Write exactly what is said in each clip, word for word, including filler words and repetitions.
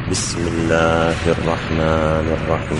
بسم الله الرحمن الرحيم.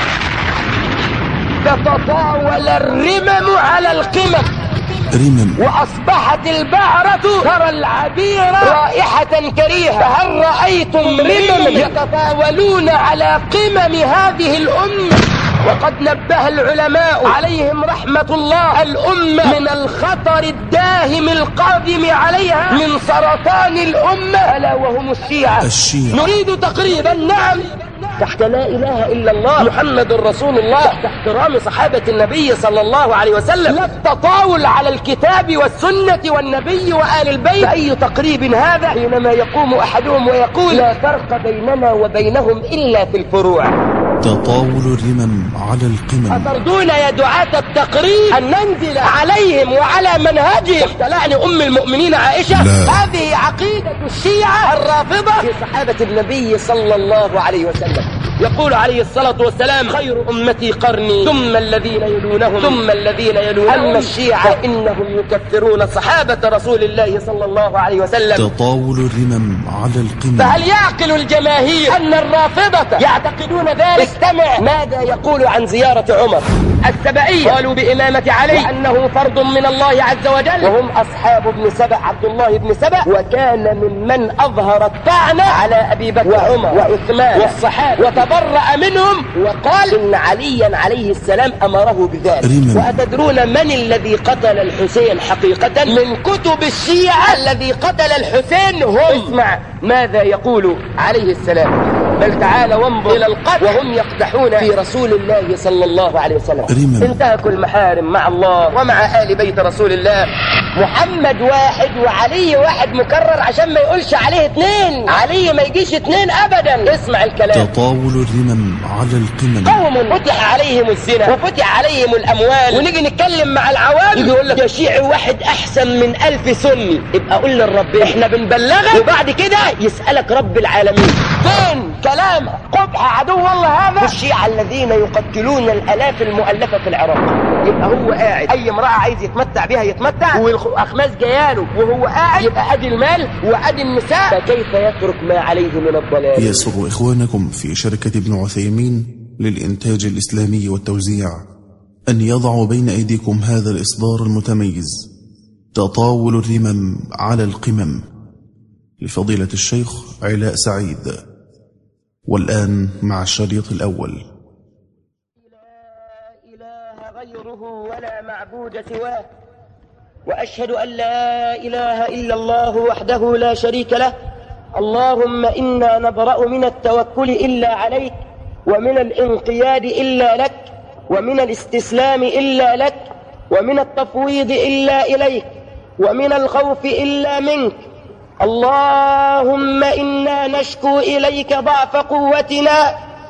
تتطاول الرمم على القمم رمم، وأصبحت البعرة ترى العبير رائحة كريهة. فهل رأيتم رمم يتطاولون على قمم هذه الأمة؟ وقد نبه العلماء عليهم رحمة الله الأمة من الخطر الداهم القادم عليها من سرطان الأمة، ألا وهم الشيعة. الشيعة. نريد تقريبا نعم تحت لا إله إلا الله محمد رسول الله، تحت احترام صحابة النبي صلى الله عليه وسلم، لا التطاول على الكتاب والسنة والنبي وآل البيت. فأي تقريب هذا حينما يقوم أحدهم ويقول لا فرق بيننا وبينهم إلا في الفروع. تطاول الرمم على القمم. أترضون يا دعاة التقريب أن ننزل عليهم وعلى منهجهم تحت لعن أم المؤمنين عائشة؟ لا. هذه عقيدة الشيعة الرافضة في صحابة النبي صلى الله عليه وسلم. يقول عليه الصلاة والسلام خير أمتي قرني ثم الذين يلونهم ثم الذين يلونهم. أما الشيعة إنهم يكفرون صحابة رسول الله صلى الله عليه وسلم. تطاول الرمم على القمم. فهل يعقل الجماهير أن الرافضة يعتقدون ذلك؟ استمع ماذا يقول عن زيارة عمر السبائية. قالوا بإمامة علي وأنه فرض من الله عز وجل، وهم أصحاب ابن سبأ عبد الله بن سبأ، وكان ممن أظهر الطعن على أبي بكر وعمر وعثمان والصحابة وتبرأ منهم، وقال إن عليا عليه السلام أمره بذلك. رمم. وأتدرون من الذي قتل الحسين حقيقة؟ من كتب الشيعة الذي قتل الحسين هم. اسمع ماذا يقول عليه السلام، بل تعال وانظر إلى القتل وهم يقدحون في رسول الله صلى الله عليه وسلم. رمم. انتهكوا المحارم مع الله ومع آل بيت رسول الله. محمد واحد وعلي واحد مكرر عشان ما يقولش عليه اثنين، علي ما يجيش اثنين أبدا. اسمع الكلام. تطاول الرمم على القمم. قوم فتح عليهم الزنا وفتح عليهم الأموال، ونيجي نتكلم مع العوام يجي يقول لك يا شيعي واحد أحسن من ألف سني. يبقى قول للرب احنا بنبلغك، وبعد كده يسألك رب العالمين. فين كلام قبح عدو الله هذا؟ الشيعة الذين يقتلون الآلاف المؤلفة في العراق. يبقى هو قاعد أي امرأة عايز يتمتع بها يتمتع، والأخماس جياله وهو قاعد، يبقى أدي المال وأدي النساء، فكيف يترك ما عليه من الضلال؟ يسر إخوانكم في شركة ابن عثيمين للإنتاج الإسلامي والتوزيع أن يضعوا بين أيديكم هذا الإصدار المتميز تطاول الرمم على القمم لفضيلة الشيخ علاء سعيد. والآن مع الشريط الأول. لا إله غيره ولا معبود سواه، وأشهد أن لا إله إلا الله وحده لا شريك له. اللهم إنا نبرأ من التوكل إلا عليك، ومن الانقياد إلا لك، ومن الاستسلام إلا لك، ومن التفويض إلا إليك، ومن الخوف إلا منك. اللهم إنا نشكو إليك ضعف قوتنا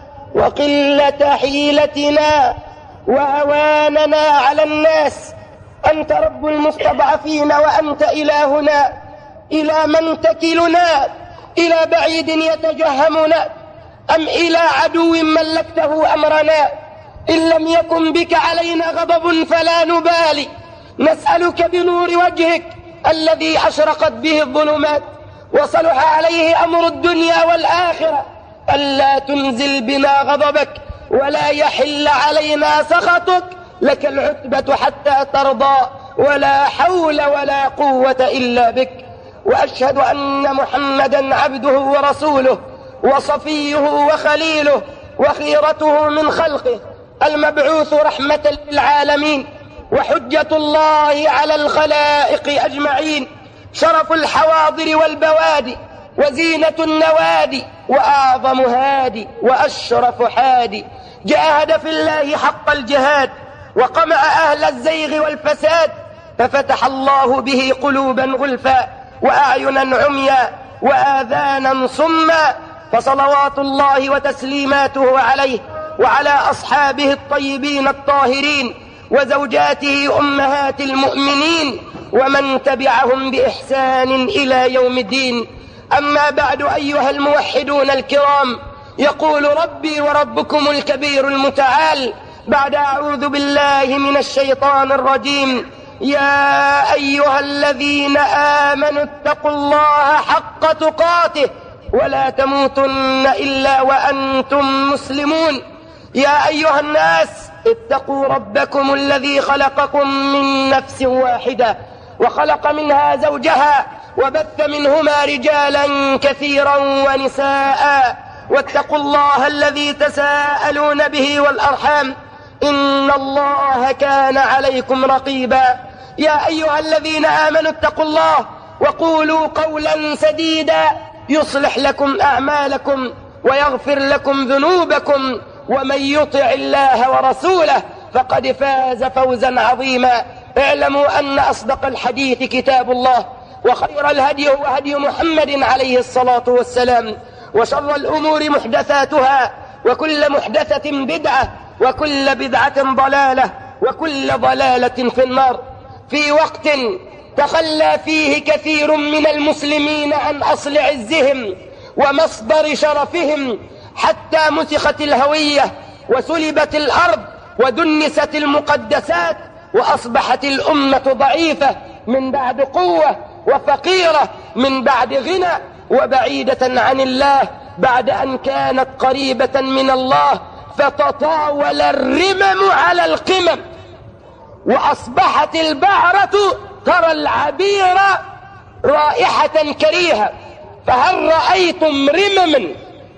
وقلة حيلتنا وهواننا على الناس. أنت رب المستضعفين وأنت إلهنا. إلى من تكلنا؟ إلى بعيد يتجهمنا أم إلى عدو ملكته أمرنا؟ إن لم يكن بك علينا غضب فلا نبالي. نسألك بنور وجهك الذي أشرقت به الظلمات وصلح عليه أمر الدنيا والآخرة ألا تنزل بنا غضبك ولا يحل علينا سخطك. لك العتبة حتى ترضى، ولا حول ولا قوة إلا بك. وأشهد أن محمدا عبده ورسوله وصفيه وخليله وخيرته من خلقه، المبعوث رحمة للعالمين وحجة الله على الخلائق أجمعين، شرف الحواضر والبوادي وزينة النوادي وأعظم هادي وأشرف حادي. جاهد في الله حق الجهاد وقمع أهل الزيغ والفساد، ففتح الله به قلوبا غلفا وأعينا عميا وآذانا صما. فصلوات الله وتسليماته عليه وعلى أصحابه الطيبين الطاهرين وزوجاته أمهات المؤمنين ومن تبعهم بإحسان إلى يوم الدين. أما بعد أيها الموحدون الكرام، يقول ربي وربكم الكبير المتعال بعد أعوذ بالله من الشيطان الرجيم: يا أيها الذين آمنوا اتقوا الله حق تقاته ولا تموتن إلا وأنتم مسلمون. يا أيها الناس اتقوا ربكم الذي خلقكم من نفس واحدة وخلق منها زوجها وبث منهما رجالا كثيرا ونساء واتقوا الله الذي تساءلون به والأرحام إن الله كان عليكم رقيبا. يا أيها الذين آمنوا اتقوا الله وقولوا قولا سديدا يصلح لكم أعمالكم ويغفر لكم ذنوبكم ومن يطع الله ورسوله فقد فاز فوزا عظيما. اعلموا أن أصدق الحديث كتاب الله وخير الهدي هو هدي محمد عليه الصلاة والسلام وشر الأمور محدثاتها وكل محدثة بدعة وكل بدعة ضلالة وكل ضلالة في النار. في وقت تخلى فيه كثير من المسلمين عن أصل عزهم ومصدر شرفهم حتى مسخت الهوية وسلبت الأرض ودنست المقدسات وأصبحت الأمة ضعيفة من بعد قوة وفقيرة من بعد غنى وبعيدة عن الله بعد أن كانت قريبة من الله، فتطاول الرمم على القمم وأصبحت البعرة ترى العبير رائحة كريهة. فهل رأيتم رمما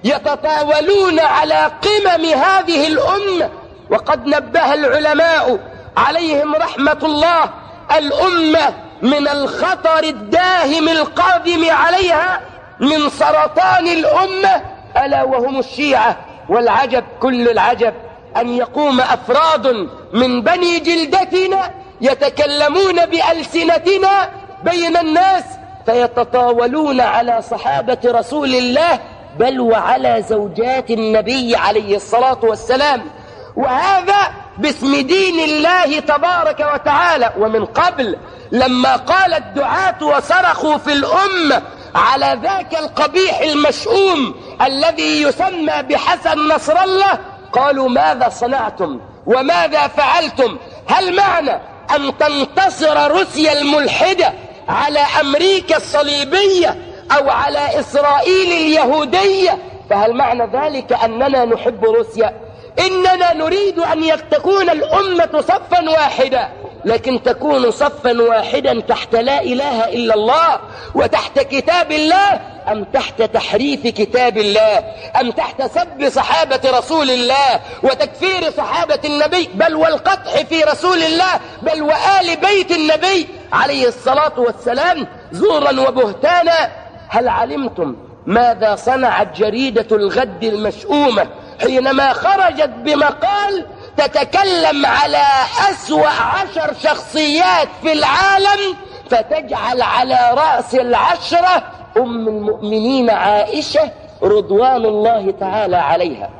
يتطاولون على قمم هذه الأمة؟ وقد نبه العلماء عليهم رحمة الله الأمة من الخطر الداهم القادم عليها من سرطان الأمة ألا وهم الشيعة. والعجب كل العجب أن يقوم أفراد من بني جلدتنا يتكلمون بألسنتنا بين الناس فيتطاولون على صحابة رسول الله بل وعلى زوجات النبي عليه الصلاة والسلام، وهذا باسم دين الله تبارك وتعالى. ومن قبل لما قال الدعاة وصرخوا في الأمة على ذاك القبيح المشؤوم الذي يسمى بحسن نصر الله قالوا ماذا صنعتم وماذا فعلتم؟ هل معنى أن تنتصر روسيا الملحدة على أمريكا الصليبية أو على إسرائيل اليهودية فهل معنى ذلك أننا نحب روسيا؟ إننا نريد أن تكون الأمة صفا واحدا، لكن تكون صفا واحدا تحت لا إله إلا الله وتحت كتاب الله أم تحت تحريف كتاب الله أم تحت سب صحابة رسول الله وتكفير صحابة النبي بل والقطع في رسول الله بل وآل بيت النبي عليه الصلاة والسلام زورا وبهتانا. هل علمتم ماذا صنعت جريدة الغد المشؤومة حينما خرجت بمقال تتكلم على أسوأ عشر شخصيات في العالم فتجعل على رأس العشرة أم المؤمنين عائشة رضوان الله تعالى عليها؟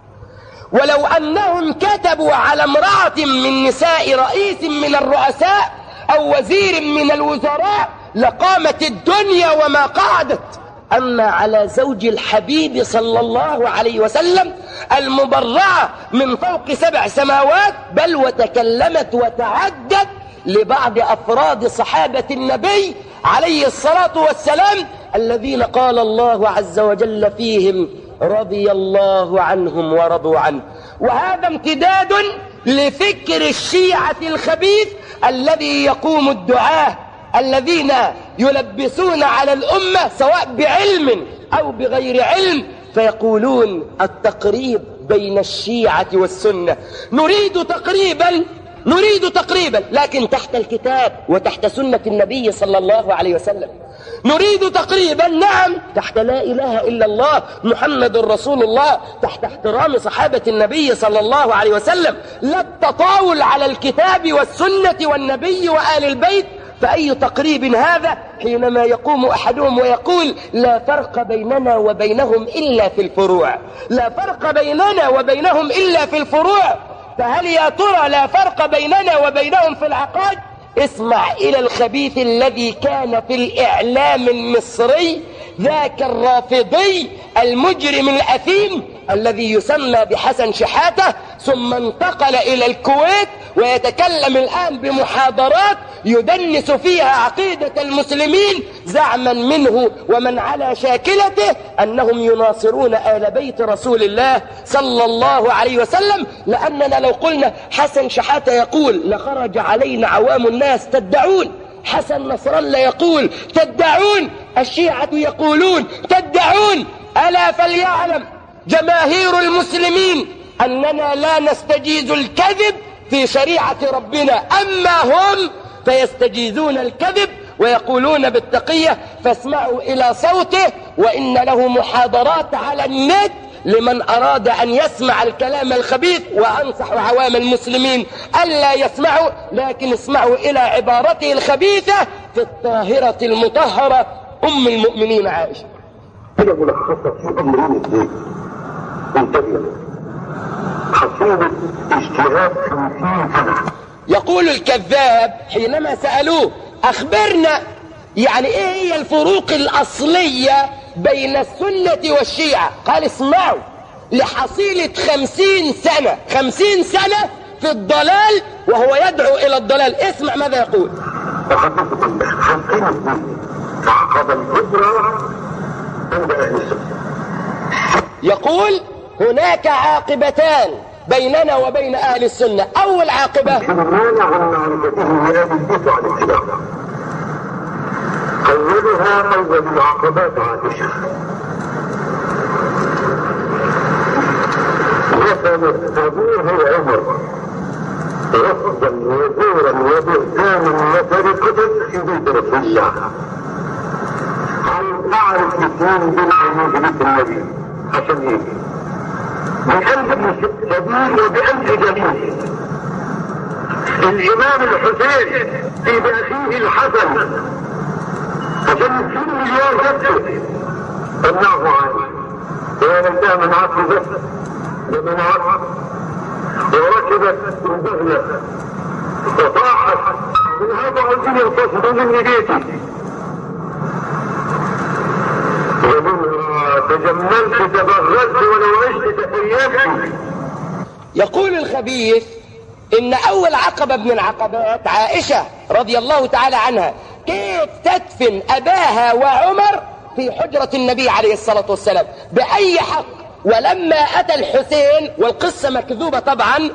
ولو أنهم كتبوا على امرأة من نساء رئيس من الرؤساء أو وزير من الوزراء لقامت الدنيا وما قعدت. أما على زوج الحبيب صلى الله عليه وسلم المبرعة من فوق سبع سماوات بل وتكلمت وتعدت لبعض أفراد صحابة النبي عليه الصلاة والسلام الذين قال الله عز وجل فيهم رضي الله عنهم ورضوا عنه. وهذا امتداد لفكر الشيعة الخبيث الذي يقوم الدعاة الذين يلبسون على الأمة سواء بعلم أو بغير علم فيقولون التقريب بين الشيعة والسنة. نريد تقريبا نريد تقريبا لكن تحت الكتاب وتحت سنة النبي صلى الله عليه وسلم. نريد تقريبا نعم تحت لا إله إلا الله محمد رسول الله تحت احترام صحابة النبي صلى الله عليه وسلم، لا التطاول على الكتاب والسنة والنبي وآل البيت. فأي تقريب هذا حينما يقوم أحدهم ويقول لا فرق بيننا وبينهم إلا في الفروع، لا فرق بيننا وبينهم إلا في الفروع. فهل يا ترى لا فرق بيننا وبينهم في العقائد؟ اسمع إلى الخبيث الذي كان في الإعلام المصري ذاك الرافضي المجرم الأثيم الذي يسمى بحسن شحاتة ثم انتقل إلى الكويت ويتكلم الآن بمحاضرات يدنس فيها عقيدة المسلمين زعما منه ومن على شاكلته أنهم يناصرون آل بيت رسول الله صلى الله عليه وسلم. لأننا لو قلنا حسن شحاتة يقول لخرج علينا عوام الناس تدعون، حسن نصر الله يقول تدعون، الشيعة يقولون تدعون. ألا فليعلم جماهير المسلمين أننا لا نستجيز الكذب في شريعة ربنا، أما هم فيستجيزون الكذب ويقولون بالتقية. فاسمعوا إلى صوته، وإن له محاضرات على النت لمن أراد أن يسمع الكلام الخبيث، وأنصح عوام المسلمين ألا يسمعوا، لكن اسمعوا إلى عبارته الخبيثة في الطاهرة المطهرة أم المؤمنين عائشة. هي ملخصة في أمرين اثنين انتبهوا. حصيلة اجتهاد خمسين سنة. يقول الكذاب حينما سألوه أخبرنا يعني إيه هي الفروق الأصلية بين السنة والشيعة، قال اسمعوا لحصيلة خمسين سنة خمسين سنة في الضلال وهو يدعو إلى الضلال. اسمع ماذا يقول. وحدثكم خمسين سنة تعقب الهجرة عند أهل السنة. يقول هناك عاقبتان بيننا وبين أهل السنة. أول عاقبة أولها أول العقبات عائشة، وكانت أبوها عمر رفضا وزورا وبهتانا وسرقة في بيت رسول الله. هل أعرف اثنين بالعمود بيت النبي عشان إيه؟ بألف سبيل وبألف جميل. الإمام الحسين في بأخيه الحسن عشان يصير مليون جبته الله عنه وينتهى من عقل بس ومن عقل وركبت البغلة وطاحت من هذا عندي القصد من بيتي ومنها تجملت تبغلت ولو عشت تخيلت. يقول الخبيث إن أول عقبة من العقبات عائشة رضي الله تعالى عنها كيف تدفن أباها وعمر في حجرة النبي عليه الصلاة والسلام بأي حق. ولما أتى الحسين والقصة مكذوبة طبعا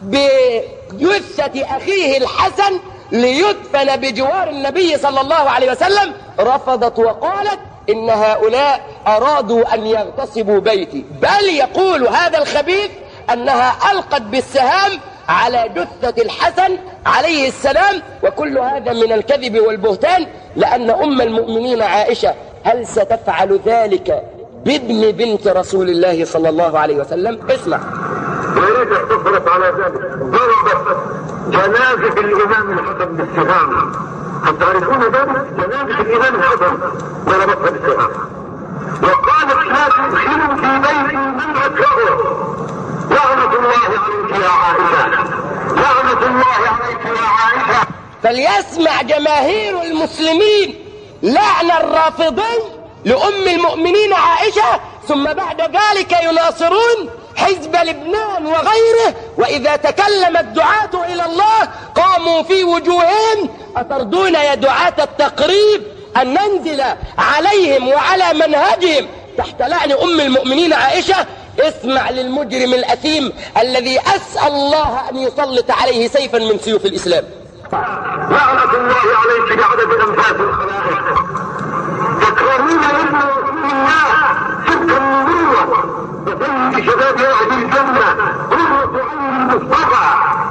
بجثة أخيه الحسن ليدفن بجوار النبي صلى الله عليه وسلم رفضت وقالت إن هؤلاء أرادوا أن يغتصبوا بيتي. بل يقول هذا الخبيث أنها ألقت بالسهام على جثة الحسن عليه السلام. وكل هذا من الكذب والبهتان، لأن أم المؤمنين عائشة هل ستفعل ذلك بابن بنت رسول الله صلى الله عليه وسلم؟ اسمع. وليس اقتصرت على ذلك، ضربت جنازة الإمام الحسن بالسهام. هل تعرفون ذلك؟ جنازة الإمام الحسن ضربتها بالسهام وقالت لا تدخلوا في بيتي من أكره. لعنة الله عليك يا عائشة، لعنة الله عليك يا عائشة. فليسمع جماهير المسلمين لعن الرافضي لأم المؤمنين عائشة، ثم بعد ذلك يناصرون حزب لبنان وغيره. وإذا تكلم الدعاة إلى الله قاموا في وجوههم أترضون يا دعاة التقريب أن ننزل عليهم وعلى منهجهم تحت لعن أم المؤمنين عائشة. اسمع للمجرم الأثيم الذي أسأل الله أن يسلط عليه سيفا من سيوف الإسلام. لعنة الله عليك بعدد أنفاس الخلائق. تكرهون ابن رسول الله صدق النبوة وسيد شباب أهل الجنة قرة عين المصطفى.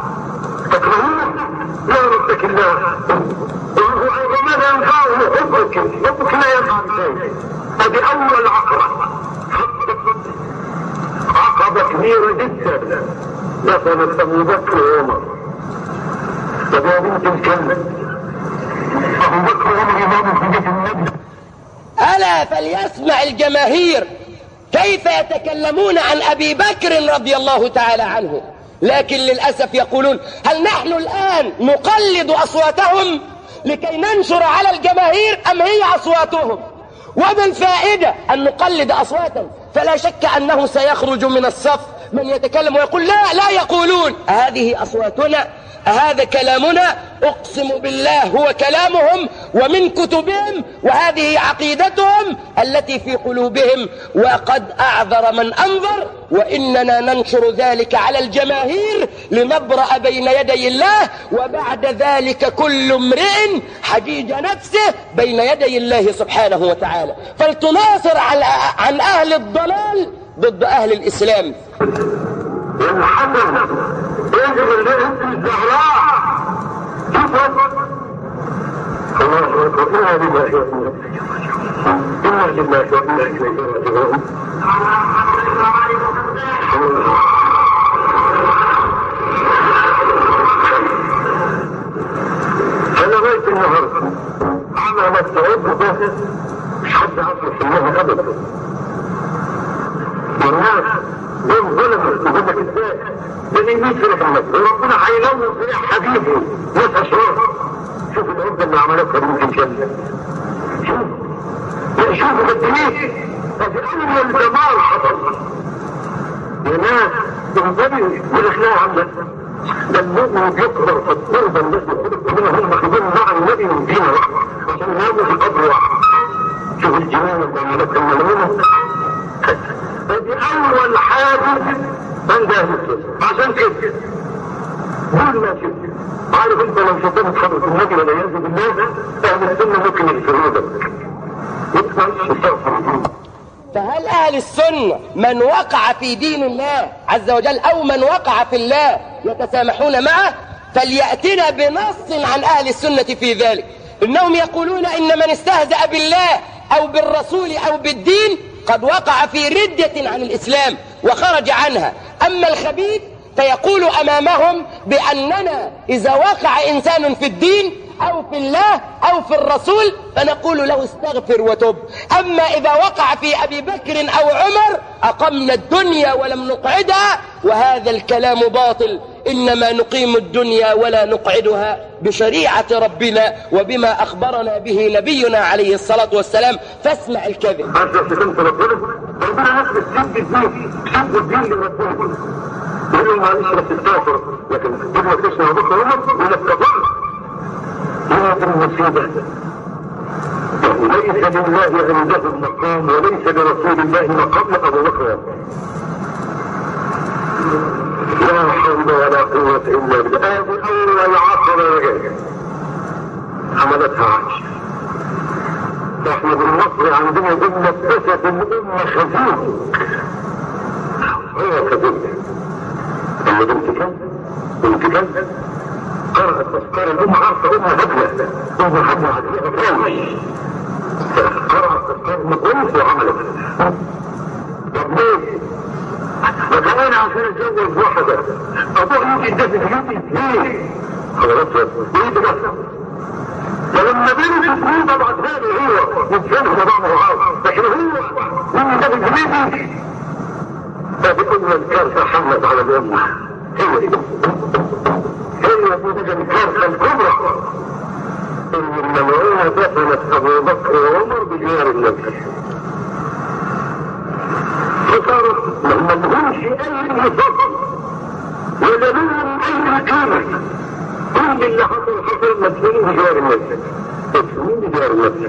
تكرهون لا ربك الله وماذا ينفعه حبك حبك لا ينفع شيء. هذه أول عقبة، عقبة كبيرة جدا. دفنت أبو بكر وعمر ويا بنت الكلب أبو بكر وعمر إمام في بيت النبي. ألا فليسمع الجماهير كيف يتكلمون عن أبي بكر رضي الله تعالى عنه، لكن للأسف يقولون هل نحن الآن نقلد أصواتهم لكي ننشر على الجماهير أم هي أصواتهم؟ وما الفائدة أن نقلد أصواتهم؟ فلا شك أنه سيخرج من الصف من يتكلم ويقول لا لا يقولون هذه أصواتنا أهذا كلامنا؟ أقسم بالله هو كلامهم ومن كتبهم، وهذه عقيدتهم التي في قلوبهم، وقد أعذر من أنذر، وإننا ننشر ذلك على الجماهير لنبرأ بين يدي الله، وبعد ذلك كل امرئ حجيج نفسه بين يدي الله سبحانه وتعالى. فلتناصر عن أهل الضلال ضد أهل الإسلام. الحسن يجب ان انت الزهراء تفرق الله اكبر. انا لله انا لله وانا اليه راجعون. انا بيت النهارده انا مستعد ده مش حد عارف يسميها ابدا. والناس دول ظلموا وهم كذاب بنيمين في رحمة وربنا هينور في حبيبه ناس اشرار. شوف العبد اللي عملتها ممكن جنة. شوف شوفوا بالدنيا هذه اول جمال حصل يا ناس تنتبهوا والاخلاق عندك. ده المؤمن بيكبر في التربه الناس بتقول هم مخدوم مع النبي من دين واحد عشان يناموا في القبر واحد. شوف الجنان اللي عملتها الملعونه هذه اول حاجه عند اهل السنه. عشان كده قول ما شئت. عارف انت لو شطرت حضرة النبي ولا ينزل بالله اهل السنه ممكن يغفروا لك. فهل أهل السنة من وقع في دين الله عز وجل أو من وقع في الله يتسامحون معه؟ فليأتنا بنص عن أهل السنة في ذلك. إنهم يقولون إن من استهزأ بالله أو بالرسول أو بالدين قد وقع في ردة عن الإسلام وخرج عنها. أما الخبيث فيقول أمامهم بأننا إذا وقع إنسان في الدين أو في الله أو في الرسول فنقول له استغفر وتب. أما إذا وقع في أبي بكر أو عمر أقمنا الدنيا ولم نقعدها، وهذا الكلام باطل. إنما نقيم الدنيا ولا نقعدها بشريعة ربنا وبما أخبرنا به نبينا عليه الصلاة والسلام. فاسمع الكذب. ربنا نفس السب الدين سب الدين لربنا يقول معلش بس الكافر لكن لما تسمع بكره يوم من الكفار هذه المصيبه. ليس لله عنده مقام وليس لرسول الله مقام ابو بكر. لا حول ولا قوه الا بالله. اول عصر رجل عملتها عائشه. احنا بالمصري عندنا جمله قصه الامه خزين. هو خزين لما بنت كلب بنت كلب قرأت تذكار الأم عارفة أمها هبلة أمها هبلة عديها بروش قرأت تذكار مقرف وعملت. طب ليه؟ وكمان عشان اتجوز واحدة أبوه يمكن ده في بيوتي ليه؟ خلاص ليه ده؟ فلما بنت تقول طبعا ثاني هو يتجوز بعض وعاوز لكن هو من ده في بيوتي فبكل الكارثة حملت على الأمة. هي دي هي دي الكارثة الكبرى إن الملعونة دفنت أبو بكر وعمر بجوار النبي. فصاروا ما لهمش أي نصب ولا لهم أي قيمة. كل اللي حصل حصل مدفونين بجوار النبي. مدفونين بجوار النبي.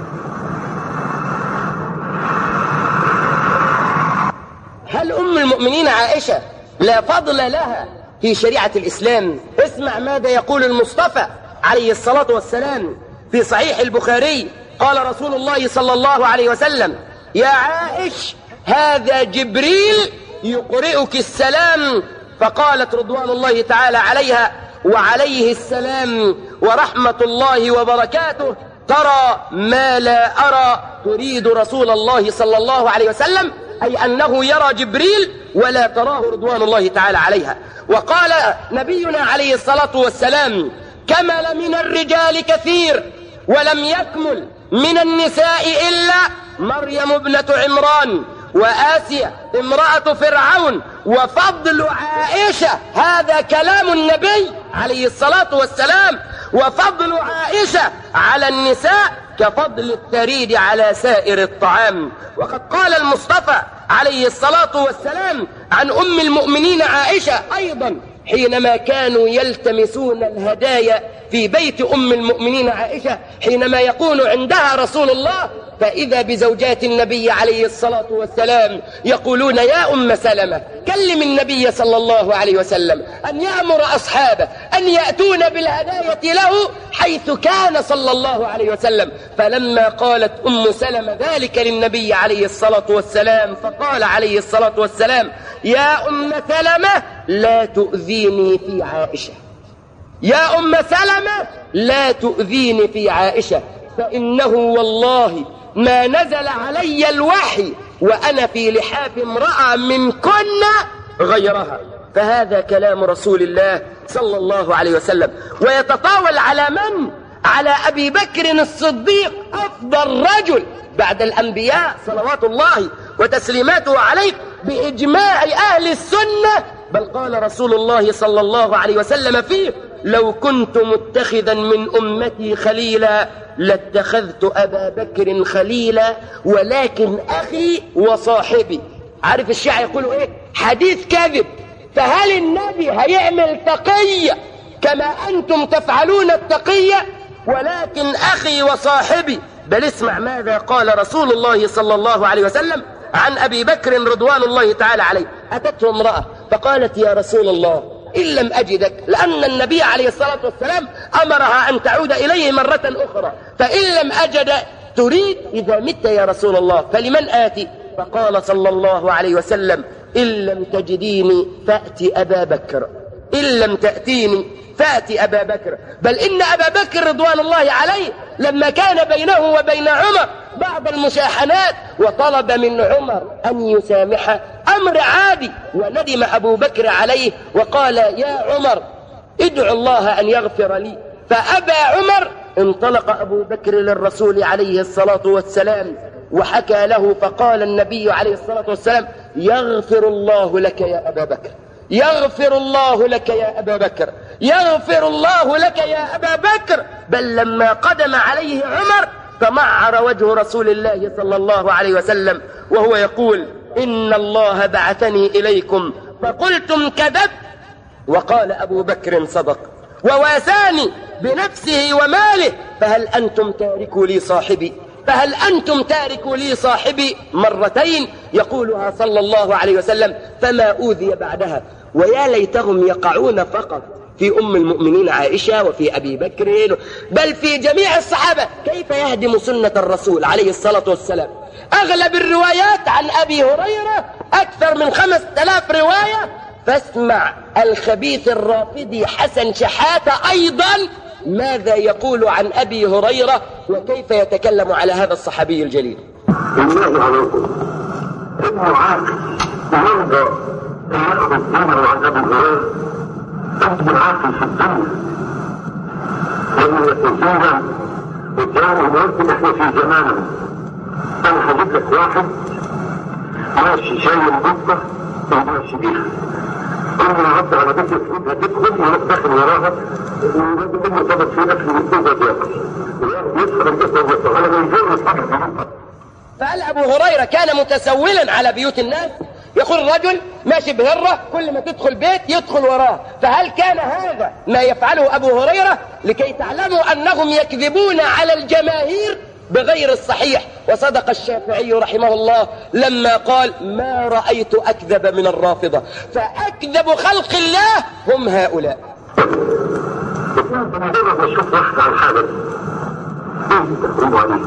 هل أم المؤمنين عائشة لا فضل لها في شريعة الإسلام؟ اسمع ماذا يقول المصطفى عليه الصلاة والسلام في صحيح البخاري. قال رسول الله صلى الله عليه وسلم: يا عائش هذا جبريل يقرئك السلام. فقالت رضوان الله تعالى عليها: وعليه السلام ورحمة الله وبركاته. ترى ما لا أرى. تريد رسول الله صلى الله عليه وسلم أي أنه يرى جبريل ولا تراه رضوان الله تعالى عليها. وقال نبينا عليه الصلاة والسلام: كمل من الرجال كثير ولم يكمل من النساء إلا مريم ابنة عمران وآسيا امرأة فرعون وفضل عائشة. هذا كلام النبي عليه الصلاة والسلام. وفضل عائشة على النساء كفضل الثريد على سائر الطعام. وقد قال المصطفى عليه الصلاة والسلام عن أم المؤمنين عائشة أيضا حينما كانوا يلتمسون الهدايا في بيت أم المؤمنين عائشة حينما يكون عندها رسول الله، فإذا بزوجات النبي عليه الصلاة والسلام يقولون يا أم سلمة كلم النبي صلى الله عليه وسلم أن يأمر أصحابه أن يأتون بالهداية له حيث كان صلى الله عليه وسلم. فلما قالت أم سلمة ذلك للنبي عليه الصلاة والسلام فقال عليه الصلاة والسلام يا أم سلمة لا تؤذيني في عائشة، يا أم سلمة لا تؤذيني في عائشة، فإنه والله ما نزل علي الوحي وأنا في لحاف امرأة منكن غيرها. فهذا كلام رسول الله صلى الله عليه وسلم. ويتطاول على من؟ على أبي بكر الصديق أفضل رجل بعد الأنبياء صلوات الله وتسليماته عليه بإجماع أهل السنة. بل قال رسول الله صلى الله عليه وسلم فيه لو كنت متخذا من أمتي خليلا لاتخذت أبا بكر خليلا ولكن أخي وصاحبي. عارف الشيعة يقولوا إيه؟ حديث كذب. فهل النبي هيعمل تقية كما أنتم تفعلون التقية؟ ولكن أخي وصاحبي. بل اسمع ماذا قال رسول الله صلى الله عليه وسلم عن أبي بكر رضوان الله تعالى عليه. أتته امرأة فقالت يا رسول الله إن لم أجدك، لأن النبي عليه الصلاة والسلام أمرها أن تعود إليه مرة أخرى، فإن لم أجد تريد إذا مت يا رسول الله فلمن آتي؟ فقال صلى الله عليه وسلم إن لم تجديني فأتي أبا بكر، إن لم تأتيني فأتي أبا بكر. بل إن أبا بكر رضوان الله عليه لما كان بينه وبين عمر بعض المشاحنات وطلب من عمر أن يسامحه أمر عادي، وندم أبو بكر عليه وقال يا عمر ادعو الله أن يغفر لي، فأبى عمر. انطلق أبو بكر للرسول عليه الصلاة والسلام وحكى له، فقال النبي عليه الصلاة والسلام يغفر الله لك يا أبا بكر، يغفر الله لك يا أبا بكر، يغفر الله لك يا أبا بكر. بل لما قدم عليه عمر تمعر وجه رسول الله صلى الله عليه وسلم وهو يقول إن الله بعثني إليكم فقلتم كذب. وقال أبو بكر صدق وواساني بنفسه وماله، فهل أنتم تاركوا لي صاحبي، فهل أنتم تاركوا لي صاحبي مرتين يقولها صلى الله عليه وسلم فما أوذي بعدها. ويا ليتهم يقعون فقط في أم المؤمنين عائشة وفي أبي بكر بل في جميع الصحابة. كيف يهدم سنة الرسول عليه الصلاة والسلام؟ أغلب الروايات عن أبي هريرة أكثر من خمس تلاف رواية. فاسمع الخبيث الرافضي حسن شحاتة أيضا ماذا يقول عن أبي هريرة وكيف يتكلم على هذا الصحابي الجليل. بالله عليكم ابن عاقل يرضى أن يأخذ دينه عن أبي هريرة؟ ابن عاقل في الدنيا لأنه يتساهل وكان ممكن احنا في زمانه. أنا هجيب لك واحد ماشي شايل بطة وماشي بيها، كل ما عدى على بيت الفلوس هتدخل ويروح داخل وراها ويقول له طبق في أكل والطوبة بياكل يدخل البيت ويطلع على ما يجرب حاجة. فهل أبو هريرة كان متسولا على بيوت الناس؟ يقول رجل ماشي بهرة كل ما تدخل بيت يدخل وراه. فهل كان هذا ما يفعله أبو هريرة؟ لكي تعلموا أنهم يكذبون على الجماهير بغير الصحيح. وصدق الشافعي رحمه الله لما قال ما رأيت أكذب من الرافضة، فأكذب خلق الله هم هؤلاء. مجرد ما شوف واحد على الحالة ايه تقولوا عليه؟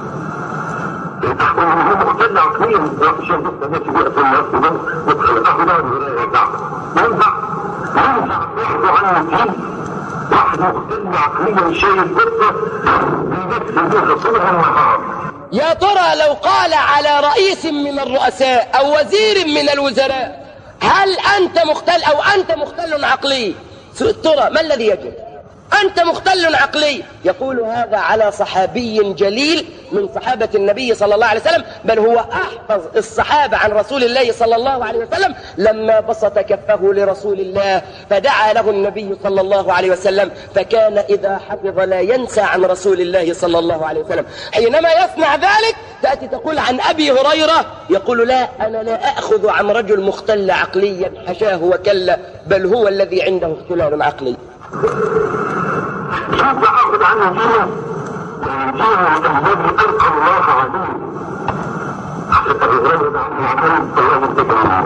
هم مقتنع عقليا شوف الناس يقول في الناس وادخل اخذ عنه ولا يرجع ينفع ينفع يحضر عنه الدين. واحد مقتنع عقليا شيء القصة بنفسه صلح النهار. يا ترى لو قال على رئيس من الرؤساء أو وزير من الوزراء هل أنت مختل أو أنت مختل عقلي، ترى ما الذي يجب؟ أنت مختل عقليا. يقول هذا على صحابي جليل من صحابة النبي صلى الله عليه وسلم، بل هو أحفظ الصحابة عن رسول الله صلى الله عليه وسلم، لما بسط كفه لرسول الله فدعا له النبي صلى الله عليه وسلم، فكان إذا حفظ لا ينسى عن رسول الله صلى الله عليه وسلم. حينما يصنع ذلك تأتي تقول عن أبي هريرة، يقول لا، أنا لا أخذ عن رجل مختل عقليا، حشاه وكلا، بل هو الذي عنده اختلال عقلي. كيف أخذ عنه دينه؟ دينه الذي ألقى الله عليه حتى يغير عنه عقل الله يتبعه.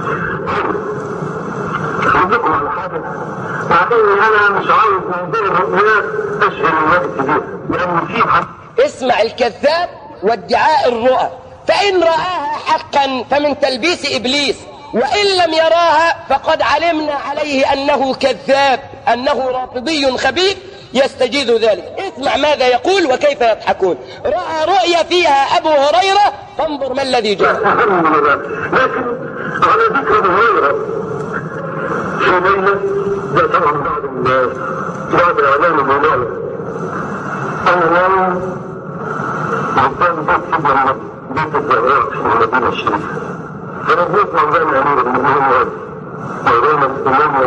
أخذكم على حاجة بعدين أنا مش عاوز من دين الرؤيات أشهر الوقت دي، لأن في حد اسمع الكذاب وادعاء الرؤى، فإن رآها حقا فمن تلبيس إبليس، وإن لم يراها فقد علمنا عليه أنه كذاب، أنه رافضي خبيث يستجيد ذلك. اسمع ماذا يقول وكيف يضحكون. رأى رؤيا فيها أبو هريرة، فانظر ما الذي جاء. لكن على ذكر أبو هريرة في ليلة ده طبعا بعد بعد إعلان الموضوع أنا عطان بيت حبر بيت الزهراء في المدينة الشريفة، فأنا بيسمع بين أمير المؤمنين وبين الإمام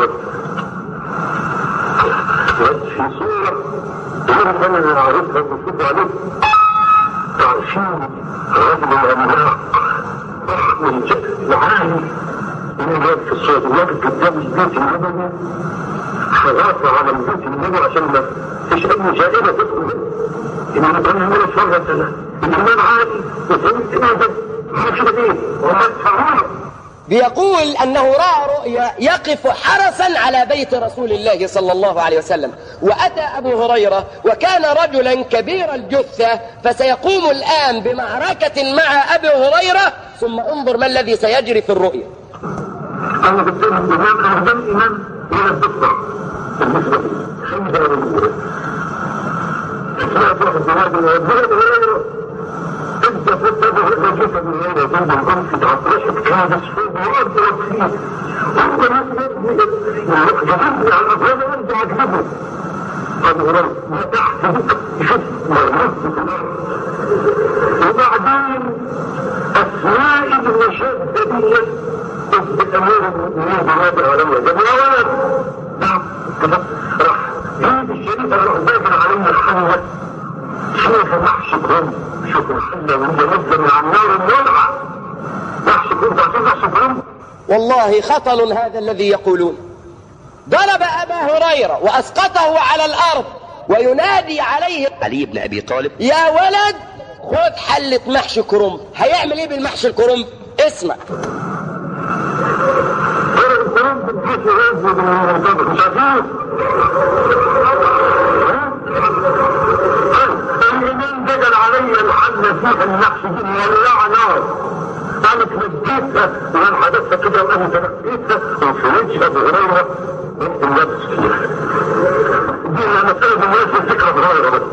في صورة غير أنا أعرفها بصوت عليه تعشين رجل الأملاق من شكل عالي من هذا في الصورة الواقف قدام البيت النبوي، حراسة على البيت النبوي عشان ما فيش أي جائزة تدخل إنما كان من الصورة الإمام عالي وفهمت ماذا حاجة دي وما تفعله. بيقول أنه رأى رؤيا يقف حرسا على بيت رسول الله صلى الله عليه وسلم، وأتى أبو هريرة وكان رجلا كبير الجثة، فسيقوم الآن بمعركة مع أبي هريرة، ثم انظر ما الذي سيجري في الرؤيا. أنا قلت لهم الإمام أهدم إمام من الدفع المسلم خمسة رجل سمعت واحد بلاد أبو هريرة انت فتبه الرجل من غير ذنب الأنف تعطرشك كان سفوب وأضرب فيه وانت نسبت جذبني على الأبواب وانت عجبه أبو هريرة ما تحسبك شوف مرمزك وبعدين أسمائي المشددية بالأمير المؤمنين بهذا العالم جاب يا ولد راح جيد الشريف الرهبان علينا الحمد شوف محشي كرم، شوف الحلة وانت نزل عن نار المولعة محشي كرم تعطيك محشي كرم. والله خطل هذا الذي يقولون. ضرب أبا هريرة وأسقطه على الأرض وينادي عليه علي بن أبي طالب، يا ولد خذ حلة محشي كرم. هيعمل ايه بالمحشي الكرم؟ اسمع. الكرم بتحس غازي بالمنطبق مش عارفين الإمام دجل علي الحل فيه المحشي دي مولعة نار، أنا تنجيتها وأنا حدثت كده وأنا تنجيتها وفي وجه أبو هريرة وأنت اللبس فيها دي مسألة بمناسبة ذكرى أبو هريرة بس.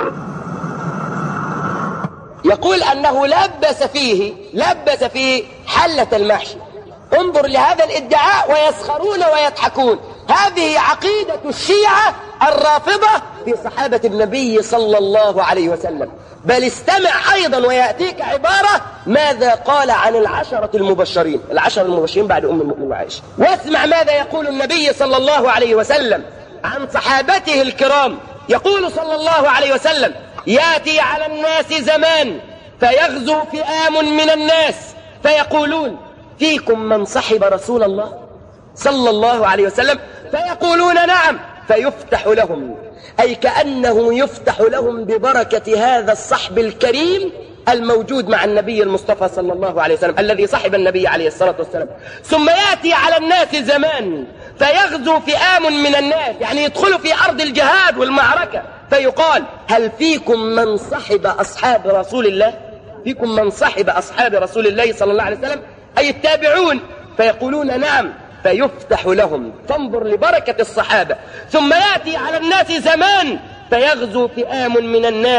يقول أنه لبس فيه لبس فيه حلة المحشي. انظر لهذا الادعاء ويسخرون ويضحكون. هذه عقيدة الشيعة الرافضة في صحابة النبي صلى الله عليه وسلم. بل استمع أيضا ويأتيك عبارة ماذا قال عن العشرة المبشرين، العشرة المبشرين بعد أم المؤمنين عائشة. واسمع ماذا يقول النبي صلى الله عليه وسلم عن صحابته الكرام. يقول صلى الله عليه وسلم يأتي على الناس زمان فيغزو فئام من الناس فيقولون فيكم من صحب رسول الله صلى الله عليه وسلم، فيقولون نعم، فيفتح لهم، أي كأنه يفتح لهم ببركة هذا الصحب الكريم الموجود مع النبي المصطفى صلى الله عليه وسلم الذي صحب النبي عليه الصلاة والسلام. ثم يأتي على الناس زمان فيغزو فئام من الناس، يعني يدخلوا في أرض الجهاد والمعركة، فيقال هل فيكم من صحب أصحاب رسول الله؟ فيكم من صحب أصحاب رسول الله صلى الله عليه وسلم، أي التابعون، فيقولون نعم، فيفتح لهم. فانظر لبركة الصحابة. ثم يأتي على الناس زمان فيغزو فئام من الناس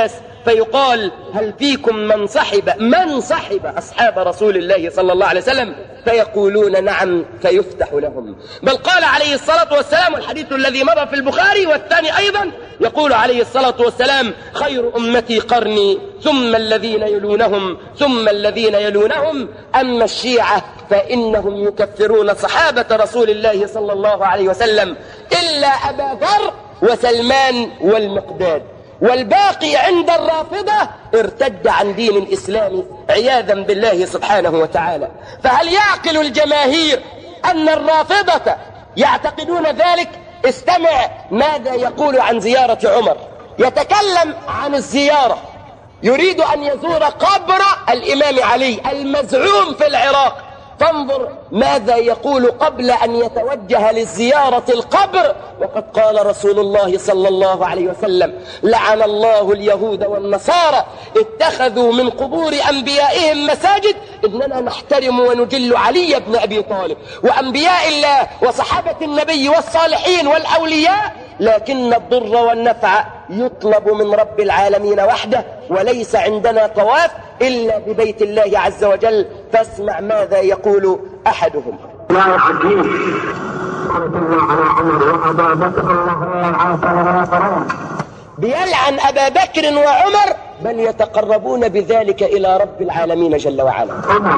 فيقال هل فيكم من صحب من صحب أصحاب رسول الله صلى الله عليه وسلم؟ فيقولون نعم، فيفتح لهم. بل قال عليه الصلاة والسلام، الحديث الذي مضى في البخاري والثاني أيضا، يقول عليه الصلاة والسلام خير أمتي قرني ثم الذين يلونهم ثم الذين يلونهم، أما الشيعة فإنهم يكفرون صحابة رسول الله صلى الله عليه وسلم إلا أبا ذر وسلمان والمقداد، والباقي عند الرافضة ارتد عن دين الإسلام عياذا بالله سبحانه وتعالى. فهل يعقل الجماهير أن الرافضة يعتقدون ذلك؟ استمع ماذا يقول عن زيارة عمر. يتكلم عن الزيارة، يريد أن يزور قبر الإمام علي المزعوم في العراق. فانظر ماذا يقول قبل أن يتوجه للزيارة القبر، وقد قال رسول الله صلى الله عليه وسلم لعن الله اليهود والنصارى اتخذوا من قبور أنبيائهم مساجد. إننا نحترم ونجل علي بن أبي طالب وأنبياء الله وصحابة النبي والصالحين والأولياء، لكن الضر والنفع يطلب من رب العالمين وحده، وليس عندنا طواف إلا ببيت الله عز وجل. فاسمع ماذا يقول أحدهم. لا عجيب قلت الله على عمر وأبا بكر اللهم العافية، بيلعن أبا بكر وعمر، بل يتقربون بذلك إلى رب العالمين جل وعلا.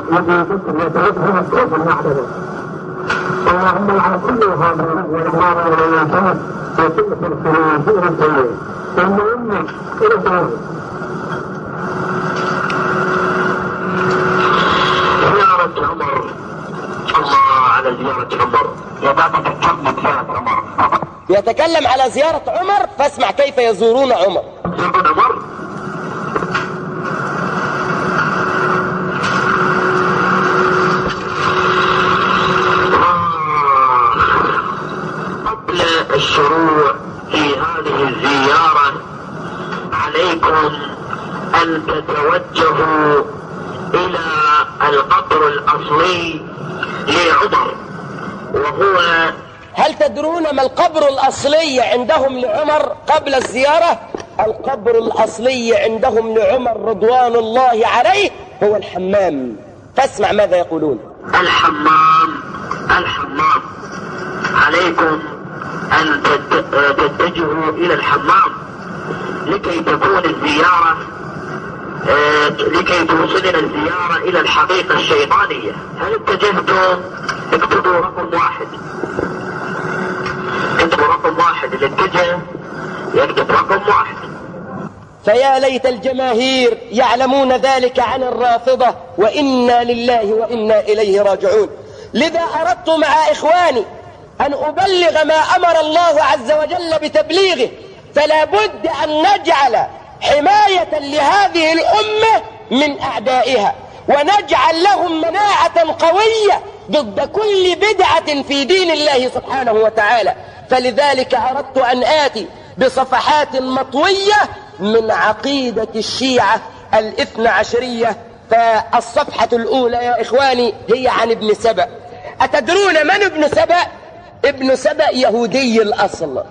اللهم على كل هذا والإمارة والإنسان وكل فرسان المهم إلى زيارة عمر. الله على زيارة عمر. يا بابا تتكلم زيارة عمر. يتكلم على زيارة عمر، فاسمع كيف يزورون عمر. يزورون عمر قبل الشروع في هذه الزيارة عليكم أن تتوجهوا إلى القبر الأصلي لعمر، وهو هل تدرون ما القبر الأصلي عندهم لعمر قبل الزيارة؟ القبر الأصلي عندهم لعمر رضوان الله عليه هو الحمام. فاسمع ماذا يقولون. الحمام الحمام عليكم أن تتجهوا إلى الحمام لكي تكون الزيارة آه، لكي توصلنا الزيارة إلى الحقيقة الشيطانية. هل اتجهتم؟ اكتبوا رقم واحد، اكتبوا رقم واحد، اللي اتجه يكتب رقم واحد. فيا ليت الجماهير يعلمون ذلك عن الرافضة، وإنا لله وإنا إليه راجعون. لذا أردت مع إخواني أن أبلغ ما أمر الله عز وجل بتبليغه، فلا بد أن نجعل حماية لهذه الأمة من أعدائها، ونجعل لهم مناعة قوية ضد كل بدعة في دين الله سبحانه وتعالى. فلذلك أردت أن آتي بصفحات مطوية من عقيدة الشيعة الاثنى عشرية. فالصفحة الأولى يا إخواني هي عن ابن سبأ. أتدرون من ابن سبأ؟ ابن سبأ يهودي الأصل.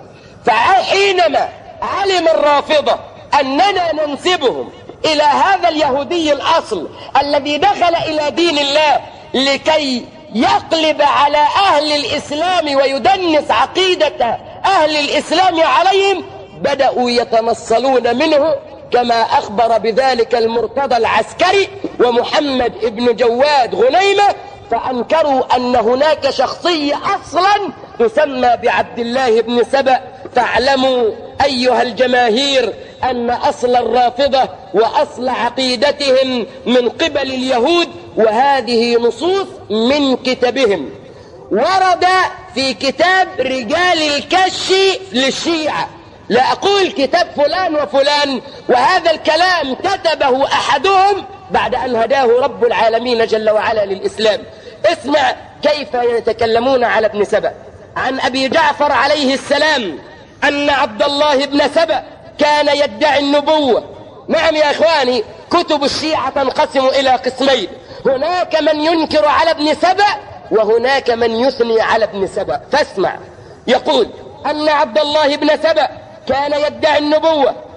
فحينما علم الرافضة أننا ننسبهم إلى هذا اليهودي الأصل الذي دخل إلى دين الله لكي يقلب على أهل الإسلام ويدنس عقيدة أهل الإسلام عليهم، بدأوا يتنصلون منه، كما أخبر بذلك المرتضى العسكري ومحمد ابن جواد غنيمة، فأنكروا أن هناك شخصية أصلا تسمى بعبد الله بن سبأ. فاعلموا أيها الجماهير أن أصل الرافضة وأصل عقيدتهم من قبل اليهود، وهذه نصوص من كتبهم. ورد في كتاب رجال الكشف للشيعة، لا أقول كتاب فلان وفلان، وهذا الكلام كتبه أحدهم بعد أن هداه رب العالمين جل وعلا للإسلام. اسمع كيف يتكلمون على ابن سبأ. عن أبي جعفر عليه السلام أن عبد الله بن سبأ كان يدعي النبوة. نعم يا إخواني، كتب الشيعة تنقسم إلى قسمين، هناك من ينكر على ابن سبأ وهناك من يثني على ابن سبأ. فاسمع، يقول أن عبد الله بن سبأ كان يدعي النبوة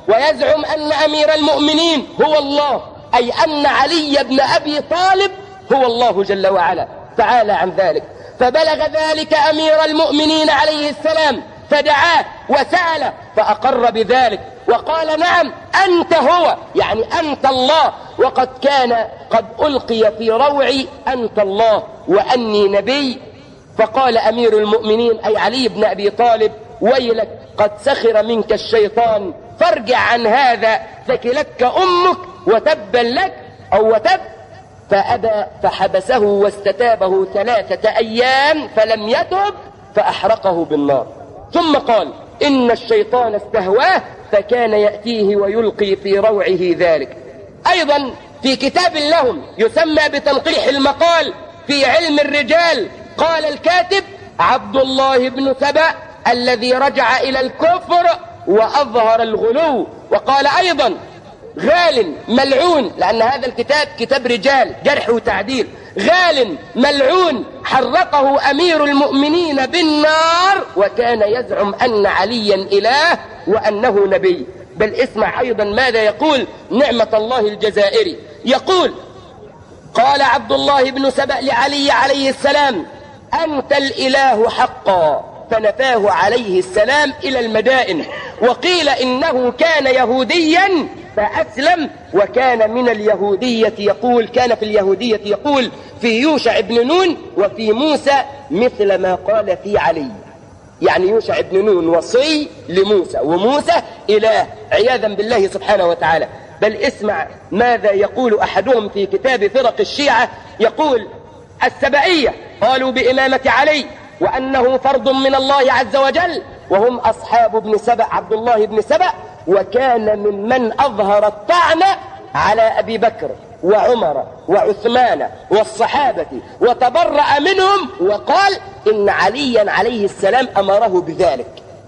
ويزعم أن أمير المؤمنين هو الله، أي أن علي بن أبي طالب هو الله جل وعلا تعالى عن ذلك. فبلغ ذلك أمير المؤمنين عليه السلام فدعاه وسأله فأقر بذلك وقال نعم أنت هو، يعني أنت الله، وقد كان قد ألقي في روعي أنت الله وأني نبي. فقال أمير المؤمنين أي علي بن أبي طالب ويلك قد سخر منك الشيطان فارجع عن هذا ثكلتك أمك وتبا لك أو وتب. فأبى فحبسه واستتابه ثلاثة أيام فلم يتب فأحرقه بالنار. ثم قال إن الشيطان استهواه فكان يأتيه ويلقي في روعه ذلك. أيضا في كتاب لهم يسمى بتنقيح المقال في علم الرجال قال الكاتب عبد الله بن سبأ الذي رجع إلى الكفر وأظهر الغلو. وقال أيضا غال ملعون، لأن هذا الكتاب كتاب رجال جرح وتعديل، غال ملعون حرقه أمير المؤمنين بالنار وكان يزعم أن عليا إله وأنه نبي. بل اسمع أيضا ماذا يقول نعمة الله الجزائري، يقول قال عبد الله بن سبأ لعلي عليه السلام أنت الإله حقا، فنفاه عليه السلام إلى المدائن. وقيل إنه كان يهوديا فأسلم وكان من اليهودية يقول كان في اليهودية يقول في يوشع بن نون وفي موسى مثل ما قال في علي، يعني يوشع بن نون وصي لموسى وموسى إله عياذا بالله سبحانه وتعالى. بل اسمع ماذا يقول أحدهم في كتاب فرق الشيعة، يقول السبائية قالوا بإمامة علي وأنه فرض من الله عز وجل، وهم أصحاب ابن سبأ عبد الله بن سبأ، وكان ممن أظهر الطعن على أبي بكر وعمر وعثمان والصحابة وتبرأ منهم وقال إن عليا عليه السلام أمره بذلك.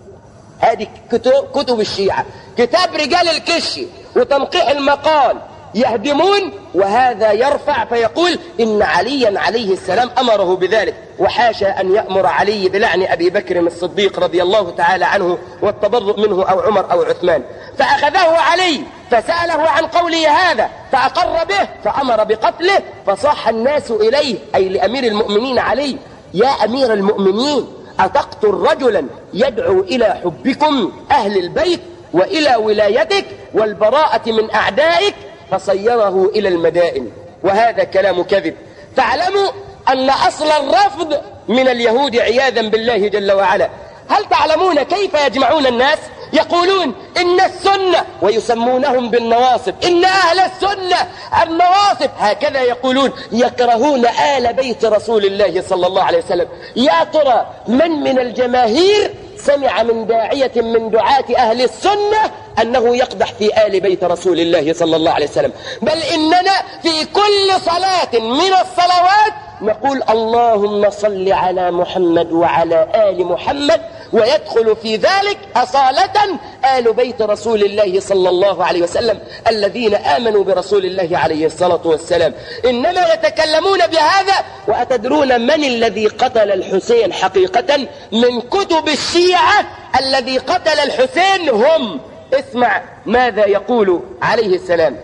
هذه كتب, كتب الشيعة، كتاب رجال الكشي وتنقيح المقال يهدمون، وهذا يرفع فيقول إن عليا عليه السلام أمره بذلك، وحاشا أن يأمر علي بلعن أبي بكر الصديق رضي الله تعالى عنه والتبرؤ منه أو عمر أو عثمان. فأخذه علي فسأله عن قوله هذا فأقر به فأمر بقتله، فصاح الناس إليه أي لأمير المؤمنين علي يا أمير المؤمنين أتقتل رجلا يدعو إلى حبكم أهل البيت وإلى ولايتك والبراءة من أعدائك؟ فصيره إلى المدائن. وهذا كلام كذب. تعلموا أن أصل الرفض من اليهود عياذا بالله جل وعلا. هل تعلمون كيف يجمعون الناس؟ يقولون إن السنة ويسمونهم بالنواصب، إن أهل السنة النواصب، هكذا يقولون، يكرهون آل بيت رسول الله صلى الله عليه وسلم. يا ترى من من الجماهير سمع من داعية من دعاة أهل السنة أنه يقدح في آل بيت رسول الله صلى الله عليه وسلم؟ بل إننا في كل صلاة من الصلوات نقول اللهم صل على محمد وعلى آل محمد، ويدخل في ذلك أصالة آل بيت رسول الله صلى الله عليه وسلم الذين آمنوا برسول الله عليه الصلاة والسلام. إنما يتكلمون بهذا. وأتدرون من الذي قتل الحسين حقيقة من كتب الشيعة؟ الذي قتل الحسين هم. اسمع ماذا يقول عليه السلام،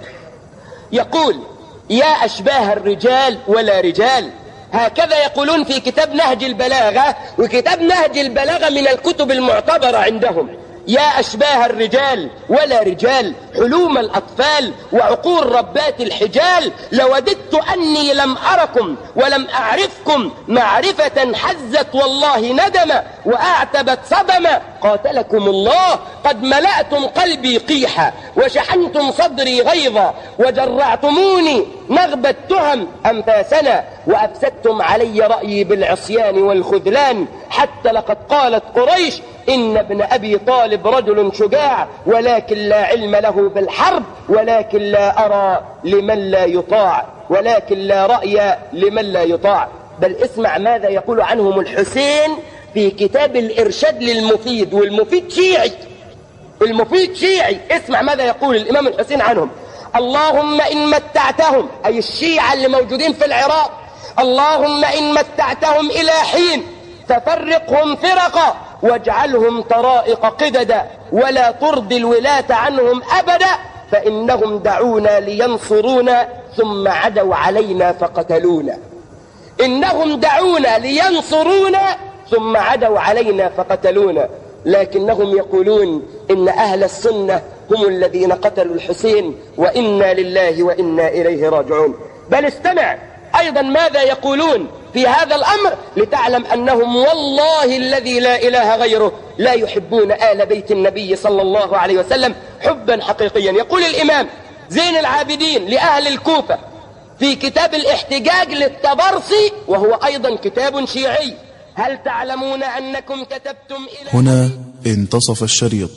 يقول يا أشباه الرجال ولا رجال، هكذا يقولون في كتاب نهج البلاغة، وكتاب نهج البلاغة من الكتب المعتبرة عندهم. يا أشباه الرجال ولا رجال، حلوم الأطفال وعقول ربات الحجال، لوددت أني لم أركم ولم أعرفكم معرفة حزت والله ندما وأعتبت صدما، قاتلكم الله قد ملأتم قلبي قيحا وشحنتم صدري غيظا وجرعتموني نغب التهم أنفاسنا وأفسدتم علي رأيي بالعصيان والخذلان، حتى لقد قالت قريش إن ابن أبي طالب رجل شجاع ولكن لا علم له بالحرب، ولكن لا أرى لمن لا يطاع، ولكن لا رأي لمن لا يطاع. بل اسمع ماذا يقول عنهم الحسين في كتاب الإرشاد للمفيد، والمفيد شيعي، المفيد شيعي. اسمع ماذا يقول الإمام الحسين عنهم: اللهم إن متعتهم، أي الشيعة اللي موجودين في العراق، اللهم إن متعتهم إلى حين ففرقهم فرقا واجعلهم طرائق قددا ولا ترضي الولاة عنهم أبدا فإنهم دعونا لينصرونا ثم عدوا علينا فقتلونا. إنهم دعونا لينصرونا ثم عدوا علينا فقتلونا، لكنهم يقولون إن أهل السنة هم الذين قتلوا الحسين وإنا لله وإنا إليه راجعون. بل استمع أيضا ماذا يقولون في هذا الأمر لتعلم أنهم والله الذي لا إله غيره لا يحبون آل بيت النبي صلى الله عليه وسلم حبا حقيقيا. يقول الإمام زين العابدين لأهل الكوفة في كتاب الاحتجاج للطبرسي وهو أيضا كتاب شيعي: هل تعلمون أنكم كتبتم إلى هنا انتصف الشريط.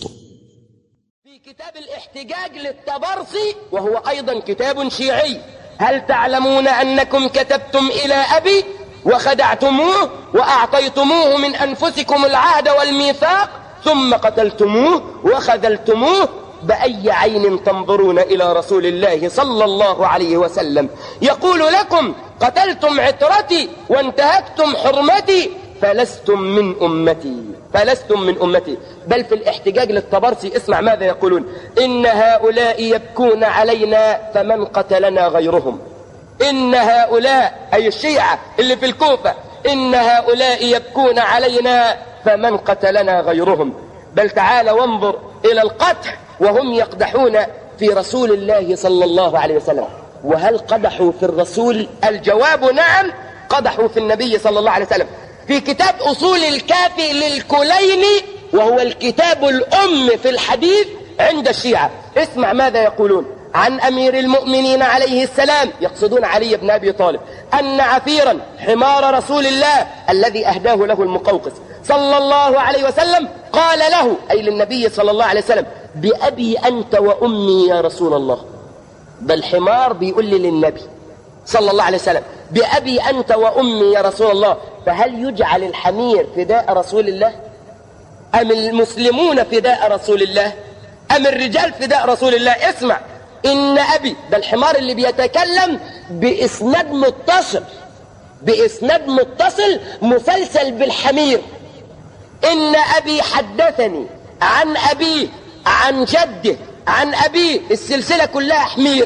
في كتاب الاحتجاج للطبرسي وهو أيضا كتاب شيعي: هل تعلمون أنكم كتبتم إلى أبي وخدعتموه وأعطيتموه من أنفسكم العهد والميثاق ثم قتلتموه وخذلتموه، بأي عين تنظرون إلى رسول الله صلى الله عليه وسلم يقول لكم قتلتم عترتي وانتهكتم حرمتي فلستم من أمتي فلستم من أمتي. بل في الاحتجاج للطبرسي اسمع ماذا يقولون: إن هؤلاء يبكون علينا فمن قتلنا غيرهم. إن هؤلاء أي الشيعة اللي في الكوفة إن هؤلاء يبكون علينا فمن قتلنا غيرهم. بل تعال وانظر إلى القتل وهم يقدحون في رسول الله صلى الله عليه وسلم. وهل قدحوا في الرسول؟ الجواب نعم، قدحوا في النبي صلى الله عليه وسلم. في كتاب أصول الكافي للكليني وهو الكتاب الأم في الحديث عند الشيعة اسمع ماذا يقولون عن أمير المؤمنين عليه السلام، يقصدون علي بن أبي طالب، أن عفيرا حمار رسول الله الذي أهداه له المقوقس صلى الله عليه وسلم قال له أي للنبي صلى الله عليه وسلم: بأبي أنت وأمي يا رسول الله. بل حمار بيقول لي للنبي صلى الله عليه وسلم: بأبي أنت وأمي يا رسول الله. فهل يجعل الحمير فداء رسول الله؟ أم المسلمون فداء رسول الله؟ أم الرجال فداء رسول الله؟ اسمع: إن أبي، ده الحمار اللي بيتكلم بإسناد متصل بإسناد متصل مسلسل بالحمير. إن أبي حدثني عن أبيه عن جده عن أبيه، السلسلة كلها حمير،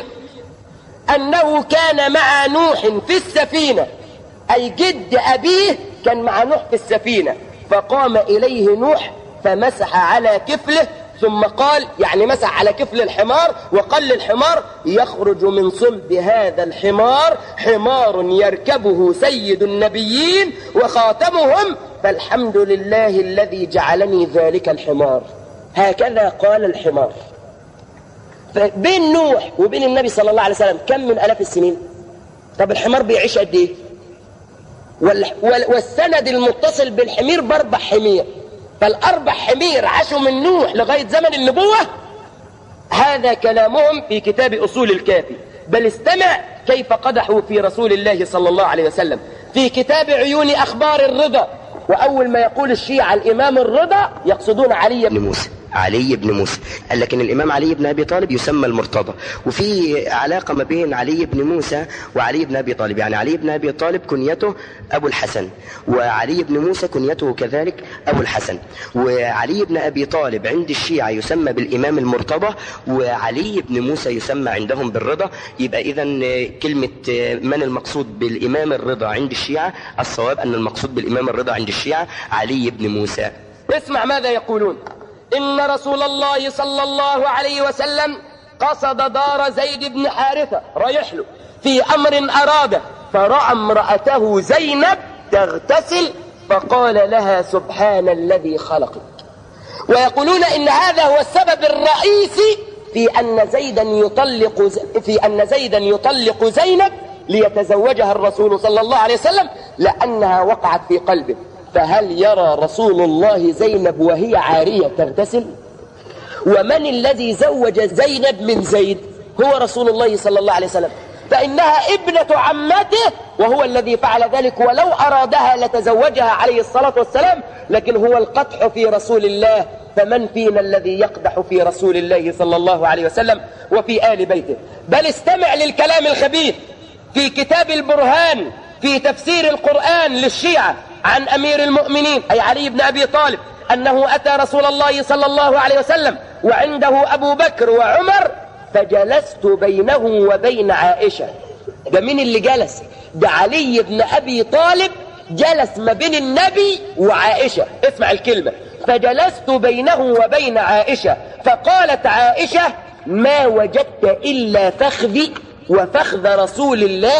أنه كان مع نوح في السفينة، أي جد أبيه كان مع نوح في السفينة، فقام إليه نوح فمسح على كفله ثم قال، يعني مسح على كفل الحمار وقال للحمار: يخرج من صلب هذا الحمار حمار يركبه سيد النبيين وخاتمهم، فالحمد لله الذي جعلني ذلك الحمار. هكذا قال الحمار. فبين نوح وبين النبي صلى الله عليه وسلم كم من آلاف السنين؟ طب الحمار بيعيش قد ايه؟ والسند المتصل بالحمير باربع حمير، فالأربع حمير عاشوا من نوح لغاية زمن النبوة. هذا كلامهم في كتاب أصول الكافي. بل استمع كيف قدحوا في رسول الله صلى الله عليه وسلم في كتاب عيون أخبار الرضا. وأول ما يقول الشيعة الإمام الرضا يقصدون علي بن موسى علي بن موسى. قال لكن الإمام علي بن أبي طالب يسمى المرتضى، وفي علاقة ما بين علي بن موسى وعلي بن أبي طالب. يعني علي بن أبي طالب كنيته أبو الحسن، وعلي بن موسى كنيته كذلك أبو الحسن. وعلي بن أبي طالب عند الشيعة يسمى بالإمام المرتضى، وعلي بن موسى يسمى عندهم بالرضا. يبقى إذن كلمة من المقصود بالإمام الرضا عند الشيعة؟ الصواب أن المقصود بالإمام الرضا عند الشيعة علي بن موسى. اسمع ماذا يقولون: إن رسول الله صلى الله عليه وسلم قصد دار زيد بن حارثة رايح له في أمر أراده، فرأى امرأته زينب تغتسل فقال لها: سبحان الذي خلقك. ويقولون إن هذا هو السبب الرئيسي في أن زيدا يطلق في أن زيدا يطلق زينب ليتزوجها الرسول صلى الله عليه وسلم، لأنها وقعت في قلبه. فهل يرى رسول الله زينب وهي عارية تغتسل؟ ومن الذي زوج زينب من زيد؟ هو رسول الله صلى الله عليه وسلم، فإنها ابنة عمته وهو الذي فعل ذلك. ولو أرادها لتزوجها عليه الصلاة والسلام، لكن هو القدح في رسول الله. فمن فينا الذي يقدح في رسول الله صلى الله عليه وسلم وفي آل بيته؟ بل استمع للكلام الخبيث في كتاب البرهان في تفسير القرآن للشيعة عن أمير المؤمنين أي علي بن أبي طالب أنه أتى رسول الله صلى الله عليه وسلم وعنده أبو بكر وعمر فجلست بينه وبين عائشة. ده مين اللي جلس؟ ده علي بن أبي طالب جلس ما بين النبي وعائشة. اسمع الكلمة، فجلست بينه وبين عائشة فقالت عائشة ما وجدت إلا فخذي وفخذ رسول الله.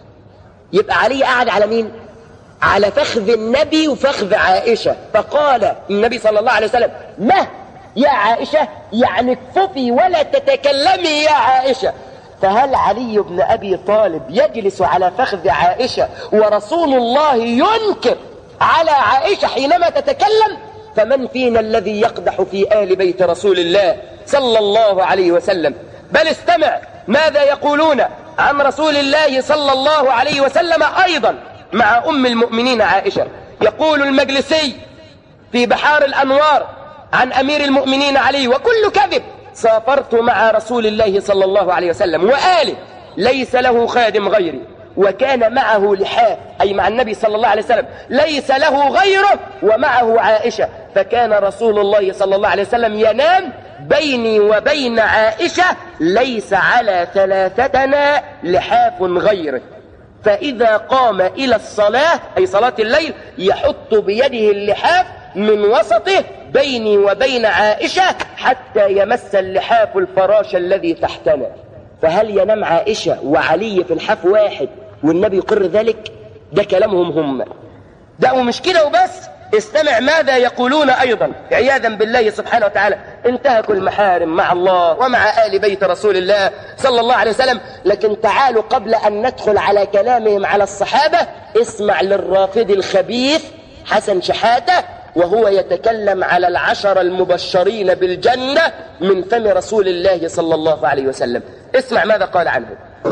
يبقى علي قاعد على مين؟ على فخذ النبي وفخذ عائشة. فقال النبي صلى الله عليه وسلم ما يا عائشة، يعني اكففي ولا تتكلمي يا عائشة. فهل علي بن أبي طالب يجلس على فخذ عائشة ورسول الله ينكر على عائشة حينما تتكلم؟ فمن فينا الذي يقدح في آل بيت رسول الله صلى الله عليه وسلم؟ بل استمع ماذا يقولون عن رسول الله صلى الله عليه وسلم أيضا مع أم المؤمنين عائشة. يقول المجلسي في بحار الأنوار عن أمير المؤمنين علي وكل كذب: سافرت مع رسول الله صلى الله عليه وسلم وآله ليس له خادم غيري، وكان معه لحاف، أي مع النبي صلى الله عليه وسلم ليس له غيره، ومعه عائشة، فكان رسول الله صلى الله عليه وسلم ينام بيني وبين عائشة ليس على ثلاثتنا لحاف غيره، فإذا قام إلى الصلاة أي صلاة الليل يحط بيده اللحاف من وسطه بيني وبين عائشة حتى يمس اللحاف الفراش الذي تحتنا. فهل ينام عائشة وعلي في الحاف واحد والنبي يقر ذلك؟ ده كلامهم هم. ده ومش كده وبس، استمع ماذا يقولون أيضا عياذا بالله سبحانه وتعالى: انتهكوا المحارم مع الله ومع آل بيت رسول الله صلى الله عليه وسلم. لكن تعالوا قبل أن ندخل على كلامهم على الصحابة اسمع للرافض الخبيث حسن شحاتة وهو يتكلم على العشر المبشرين بالجنة من فم رسول الله صلى الله عليه وسلم. اسمع ماذا قال عنه.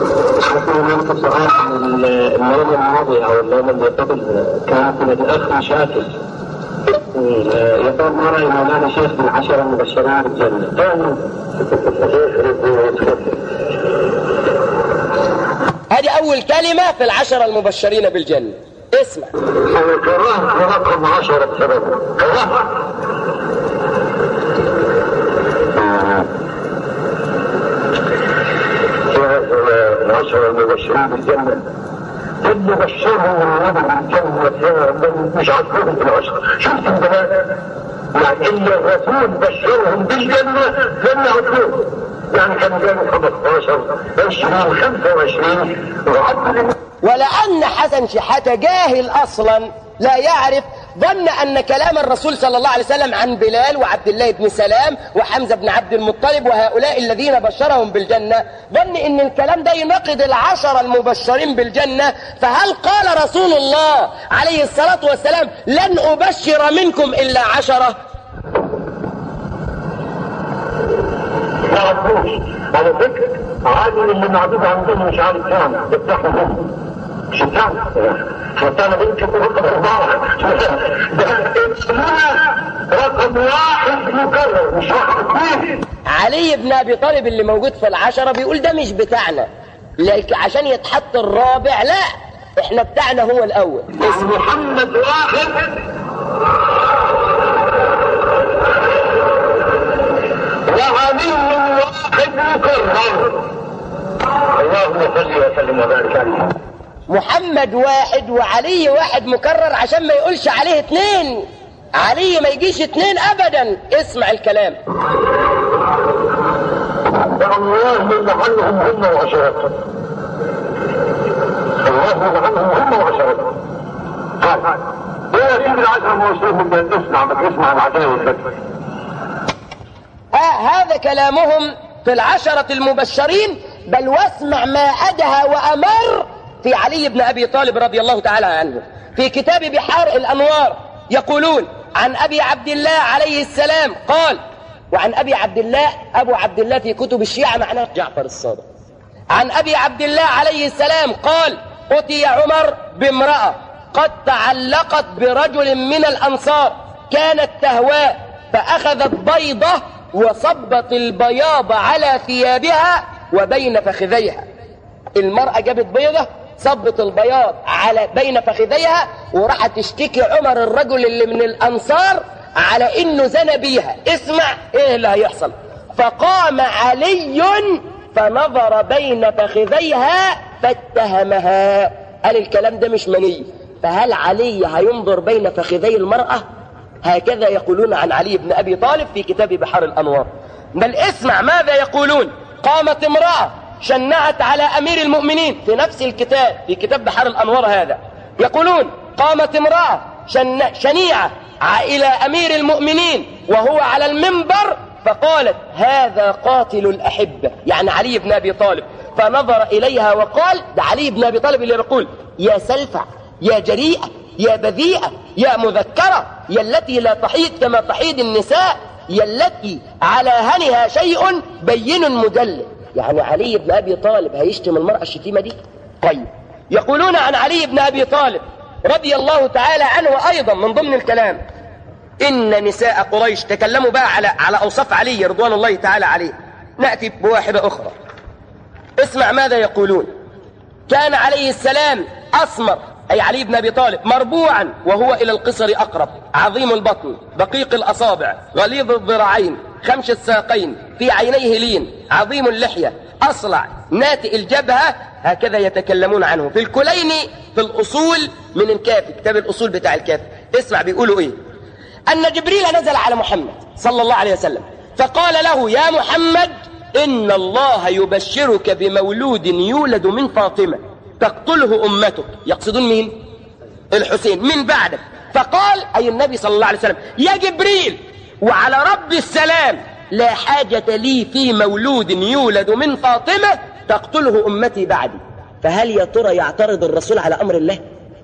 المرة الماضية أو الليلة اللي قبل كانت من الأخ شاكر يقول ما رأي مولانا شيخ من عشرة المبشرين بالجنة. هذه أول كلمة في العشرة المبشرين بالجنة. اسمع. كرهت رقم عشرة سبب كرهت العشرة المبشرين بالجنة اللي بشرهم النبي بالجنة مش عارفين في العشرة. شفت البلاد يعني اللي الرسول بشرهم بالجنة لم يعرفوه، يعني كانوا جايين خمستاشر عشرين خمسة وعشرين وعدوا. ولأن حسن شحاتة جاهل أصلا لا يعرف، ظن أن كلام الرسول صلى الله عليه وسلم عن بلال وعبد الله بن سلام وحمزة بن عبد المطلب وهؤلاء الذين بشرهم بالجنة، ظن أن الكلام ده يناقض العشرة المبشرين بالجنة. فهل قال رسول الله عليه الصلاة والسلام لن أبشر منكم إلا عشرة؟ ما عرفوش. على فكرة عادي اللي معدود عندهم مش عارف كام بتاعهم شتان شتان بنتك رقم أربعة رقم واحد مكرر مش واحد اثنين. علي بن أبي طالب اللي موجود في العشرة بيقول ده مش بتاعنا، لكن عشان يتحط الرابع لا، احنا بتاعنا هو الأول. محمد واحد وعلي واحد مكرر. اللهم صل وسلم وبارك عليه. محمد واحد وعلي واحد مكرر عشان ما يقولش عليه اتنين، علي ما يجيش اتنين ابدا. اسمع الكلام. اللهم لعنهم هم وعشرتهم، اللهم لعنهم هم وعشرتهم. يا سيدي العشرة موصولهم اسمع بس اسمع العداوة بس. آه هذا كلامهم في العشرة المبشرين، بل واسمع ما أدهى وأمر في علي بن أبي طالب رضي الله تعالى عنه. في كتاب بحار الأنوار يقولون عن أبي عبد الله عليه السلام قال، وعن أبي عبد الله، أبو عبد الله في كتب الشيعة معناه جعفر الصادق، عن أبي عبد الله عليه السلام قال: أتي عمر بامرأة قد تعلقت برجل من الأنصار كانت تهواه، فأخذت بيضة وصبت البياض على ثيابها وبين فخذيها. المرأة جابت بيضة صبت البياض على بين فخذيها وراحت تشتكي عمر الرجل اللي من الأنصار على انه زنى بيها. اسمع ايه اللي هيحصل. فقام علي فنظر بين فخذيها فاتهمها. قال الكلام ده مش مني. فهل علي هينظر بين فخذي المرأة؟ هكذا يقولون عن علي بن أبي طالب في كتاب بحار الأنوار. بل اسمع ماذا يقولون. قامت امرأة شنعت على أمير المؤمنين في نفس الكتاب، في كتاب بحار الأنوار هذا، يقولون قامت امرأة شن... شنيعة إلى أمير المؤمنين وهو على المنبر فقالت هذا قاتل الأحبة، يعني علي بن أبي طالب. فنظر إليها وقال، ده علي بن أبي طالب اللي يقول يا سلفع يا جريئة يا بذيئة يا مذكرة يا التي لا تحيض كما تحيض النساء يا التي على هنها شيء بين مدلل. يعني علي بن أبي طالب هيشتم المرأة الشتيمة دي؟ طيب يقولون عن علي بن أبي طالب رضي الله تعالى عنه أيضا من ضمن الكلام إن نساء قريش تكلموا بقى على على أوصاف علي رضوان الله تعالى عليه. نأتي بواحدة أخرى. اسمع ماذا يقولون. كان عليه السلام أسمر، أي علي بن أبي طالب، مربوعا وهو إلى القصر أقرب، عظيم البطن دقيق الأصابع غليظ الذراعين خمش الساقين، في عينيه لين، عظيم اللحية، أصلع ناتئ الجبهة. هكذا يتكلمون عنه في الكليني في الأصول من الكافي، كتاب الأصول بتاع الكافي. اسمع بيقولوا إيه. أن جبريل نزل على محمد صلى الله عليه وسلم فقال له يا محمد إن الله يبشرك بمولود يولد من فاطمة تقتله أمتك. يقصدون مين؟ الحسين من بعدك. فقال أي النبي صلى الله عليه وسلم يا جبريل وعلى رب السلام لا حاجة لي في مولود يولد من فاطمة تقتله أمتي بعدي. فهل يا ترى يعترض الرسول على أمر الله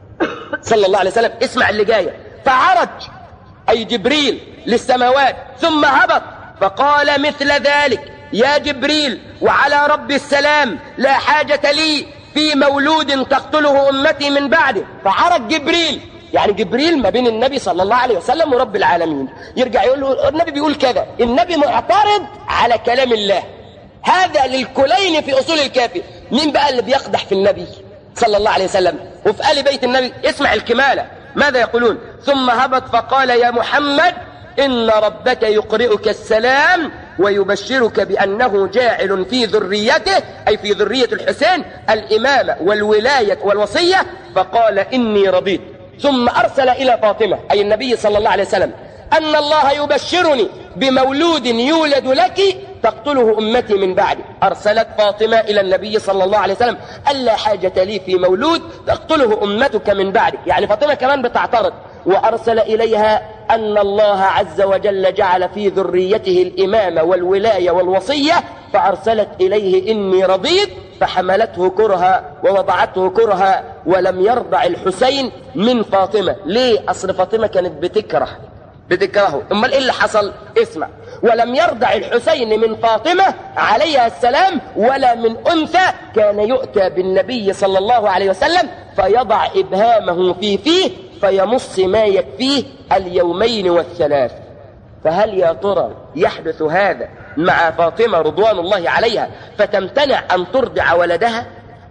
صلى الله عليه وسلم؟ اسمع اللي جاية. فعرج أي جبريل للسماوات ثم هبط فقال مثل ذلك يا جبريل وعلى رب السلام لا حاجة لي في مولود تقتله أمتي من بعده. فعرج جبريل، يعني جبريل ما بين النبي صلى الله عليه وسلم ورب العالمين، يرجع يقول له النبي بيقول كذا، النبي معترض على كلام الله. هذا للكلين في أصول الكافي. مين بقى اللي بيقدح في النبي صلى الله عليه وسلم وفي آل بيت النبي؟ اسمع الكمالة ماذا يقولون. ثم هبط فقال يا محمد إن ربك يقرئك السلام ويبشرك بأنه جاعل في ذريته أي في ذرية الحسين الإمامة والولاية والوصية. فقال إني رضيت. ثم أرسل إلى فاطمة أي النبي صلى الله عليه وسلم أن الله يبشرني بمولود يولد لك تقتله أمتي من بعدي. أرسلت فاطمة إلى النبي صلى الله عليه وسلم ألا حاجة لي في مولود تقتله أمتك من بعدك. يعني فاطمة كمان بتعترض. وأرسل إليها أن الله عز وجل جعل في ذريته الإمامة والولاية والوصية. فأرسلت إليه إني رضيت فحملته كرها ووضعته كرها ولم يرضع الحسين من فاطمة. ليه؟ أصل فاطمة كانت بتكره بتكرهه. أمال إيه اللي حصل؟ اسمع. ولم يرضع الحسين من فاطمة عليها السلام ولا من أنثى. كان يؤتى بالنبي صلى الله عليه وسلم فيضع إبهامه في فيه فيمص ما يكفيه اليومين والثلاث. فهل يا ترى يحدث هذا مع فاطمة رضوان الله عليها فتمتنع أن ترضع ولدها؟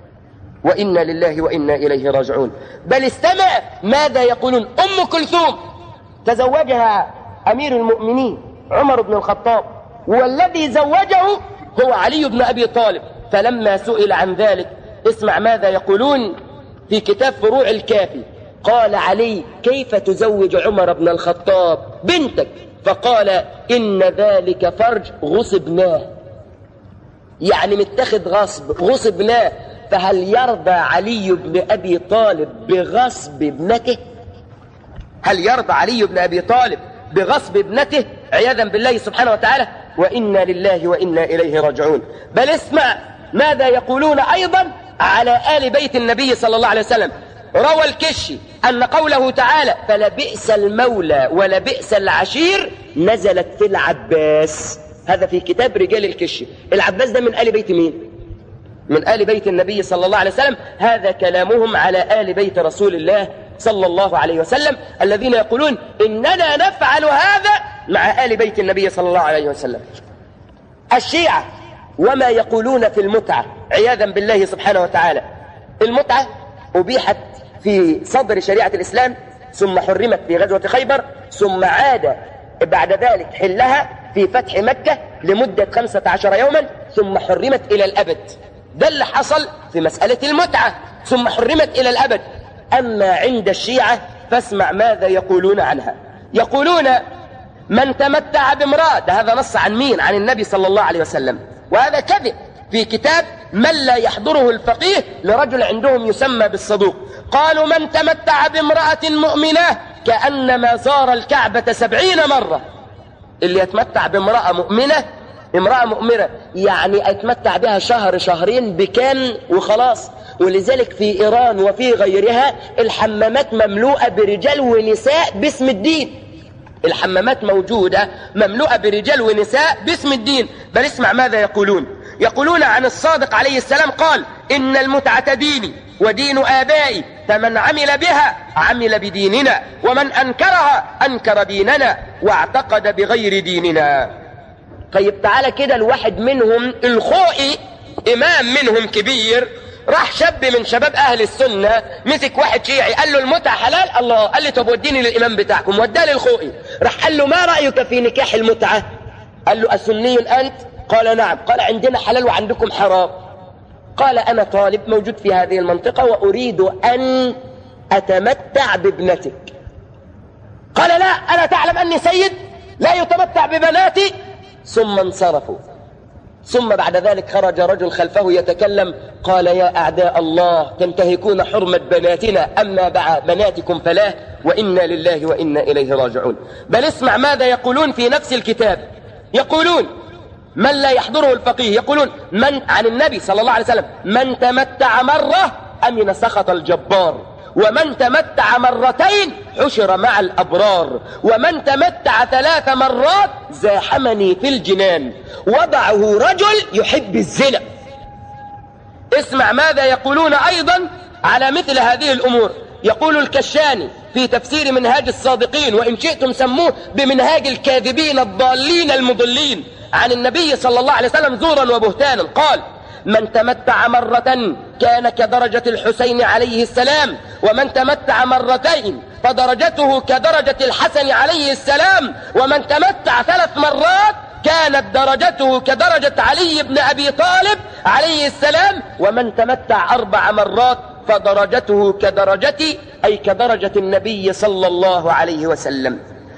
وإنا لله وإنا إليه راجعون. بل استمع ماذا يقولون. أم كلثوم تزوجها أمير المؤمنين عمر بن الخطاب والذي زوجه هو علي بن أبي طالب. فلما سئل عن ذلك اسمع ماذا يقولون في كتاب فروع الكافي. قال علي كيف تزوج عمر بن الخطاب بنتك؟ فقال إن ذلك فرج غصبناه، يعني متخذ غصب غصبناه. فهل يرضى علي بن أبي طالب بغصب ابنته؟ هل يرضى علي بن أبي طالب بغصب ابنته عياذا بالله سبحانه وتعالى؟ وإنا لله وإنا إليه راجعون. بل اسمع ماذا يقولون أيضا على آل بيت النبي صلى الله عليه وسلم. روى الكشي أن قوله تعالى فلبئس المولى ولبئس العشير نزلت في العباس. هذا في كتاب رجال الكشي. العباس ده من آل بيت مين؟ من آل بيت النبي صلى الله عليه وسلم. هذا كلامهم على آل بيت رسول الله صلى الله عليه وسلم الذين يقولون إننا نفعل هذا مع آل بيت النبي صلى الله عليه وسلم. الشيعة وما يقولون في المتعة عياذا بالله سبحانه وتعالى. المتعة أبيحت في صدر شريعة الإسلام ثم حرمت في غزوة خيبر، ثم عاد بعد ذلك حلها في فتح مكة لمدة خمسة عشر يوما، ثم حرمت إلى الأبد. ده اللي حصل في مسألة المتعة، ثم حرمت إلى الأبد. أما عند الشيعة فاسمع ماذا يقولون عنها. يقولون من تمتع بامرأة، ده هذا نص عن مين؟ عن النبي صلى الله عليه وسلم، وهذا كذب في كتاب من لا يحضره الفقيه لرجل عندهم يسمى بالصدوق. قالوا من تمتع بامرأة مؤمنة كأنما زار الكعبة سبعين مرة. اللي يتمتع بامرأة مؤمنة، امرأة مؤمنة يعني اتمتع بها شهر شهرين بكان وخلاص. ولذلك في إيران وفي غيرها الحمامات مملوءة برجال ونساء باسم الدين. الحمامات موجودة مملوءة برجال ونساء باسم الدين. بل اسمع ماذا يقولون. يقولون عن الصادق عليه السلام قال إن المتعة ديني ودين آبائي، فمن عمل بها عمل بديننا، ومن أنكرها أنكر ديننا واعتقد بغير ديننا. طيب تعالى كده الواحد منهم الخوئي، إمام منهم كبير، راح شاب من شباب أهل السنة مسك واحد شيعي قال له المتعة حلال؟ الله. قال لي طب وديني للإمام بتاعكم. وداه للخوئي، راح قال له ما رأيك في نكاح المتعة؟ قال له أسني أنت؟ قال نعم. قال عندنا حلال وعندكم حرام. قال أنا طالب موجود في هذه المنطقة وأريد أن أتمتع بابنتك. قال لا، ألا تعلم أني سيد لا يتمتع ببناتي؟ ثم انصرفوا. ثم بعد ذلك خرج رجل خلفه يتكلم قال يا أعداء الله تنتهكون حرمة بناتنا، أما بعد بناتكم فلا، وإنا لله وإنا إليه راجعون. بل اسمع ماذا يقولون في نفس الكتاب. يقولون من لا يحضره الفقيه، يقولون من عن النبي صلى الله عليه وسلم من تمتع مرة أمن سخط الجبار، ومن تمتع مرتين حشر مع الأبرار، ومن تمتع ثلاث مرات زاحمني في الجنان، وضعه رجل يحب الزنا. اسمع ماذا يقولون أيضا على مثل هذه الأمور. يقول الكشاني في تفسير منهاج الصادقين، وإن شئتم سموه بمنهاج الكاذبين الضالين المضلين، عن النبي صلى الله عليه وسلم زورا وبهتانا، قال من تمتع مرة كان كدرجة الحسين عليه السلام، ومن تمتع مرتين فدرجته كدرجة الحسن عليه السلام، ومن تمتع ثلاث مرات كانت درجته كدرجة علي بن أبي طالب عليه السلام، ومن تمتع أربع مرات فدرجته كدرجتي أي كدرجة النبي صلى الله عليه وسلم.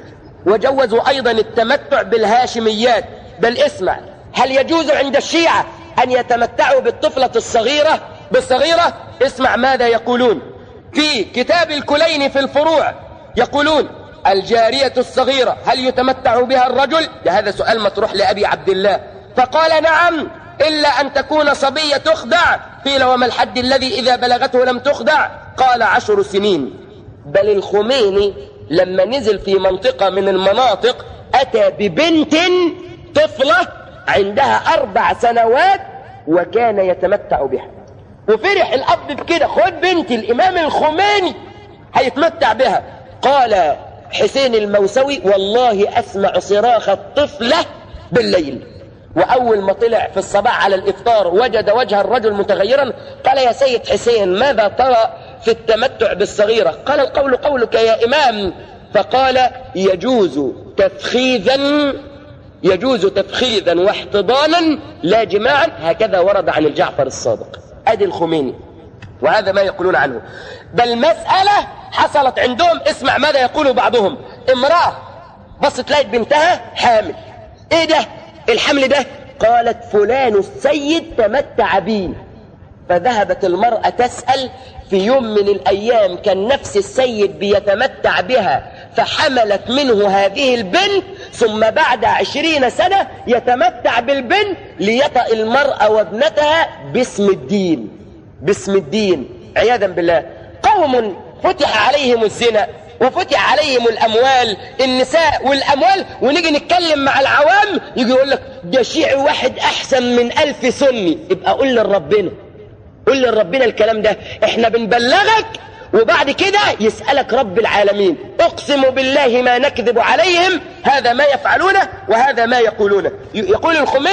وجوزوا أيضا التمتع بالهاشميات. بل اسمع، هل يجوز عند الشيعة أن يتمتعوا بالطفلة الصغيرة بالصغيرة؟ اسمع ماذا يقولون في كتاب الكلين في الفروع. يقولون الجارية الصغيرة هل يتمتع بها الرجل؟ هذا سؤال مطروح لأبي عبد الله، فقال نعم إلا أن تكون صبية تخدع. قيل وما الحد الذي إذا بلغته لم تخدع؟ قال عشر سنين. بل الخميني لما نزل في منطقة من المناطق أتى ببنت طفلة عندها أربع سنوات وكان يتمتع بها، وفرح الأب بكده، خد بنت الإمام الخميني هيتمتع بها. قال حسين الموسوي والله أسمع صراخ الطفلة بالليل. وأول ما طلع في الصباح على الإفطار وجد وجه الرجل متغيرا، قال يا سيد حسين ماذا ترى في التمتع بالصغيرة؟ قال القول قولك يا إمام. فقال يجوز تفخيذا يجوز تفخيذا واحتضانا لا جماعا، هكذا ورد عن الجعفر الصادق. أدي الخميني، وهذا ما يقولون عنه. بل مسألة حصلت عندهم، اسمع ماذا يقول بعضهم. امرأة بصت لقت بنتها حامل. ايه ده الحمل ده؟ قالت فلان السيد تمتع بي. فذهبت المرأة تسأل، في يوم من الأيام كان نفس السيد بيتمتع بها فحملت منه هذه البنت، ثم بعد عشرين سنة يتمتع بالبنت ليطأ المرأة وابنتها باسم الدين باسم الدين عياذا بالله. قوم فتح عليهم الزنا وفتح عليهم الأموال، النساء والأموال، ونيجي نتكلم مع العوام يجي يقول لك ده شيعي واحد أحسن من ألف سني. يبقى قول لربنا قول لربنا الكلام ده، احنا بنبلغك وبعد كده يسألك رب العالمين. اقسم بالله ما نكذب عليهم، هذا ما يفعلونه وهذا ما يقولونه. يقول الخميني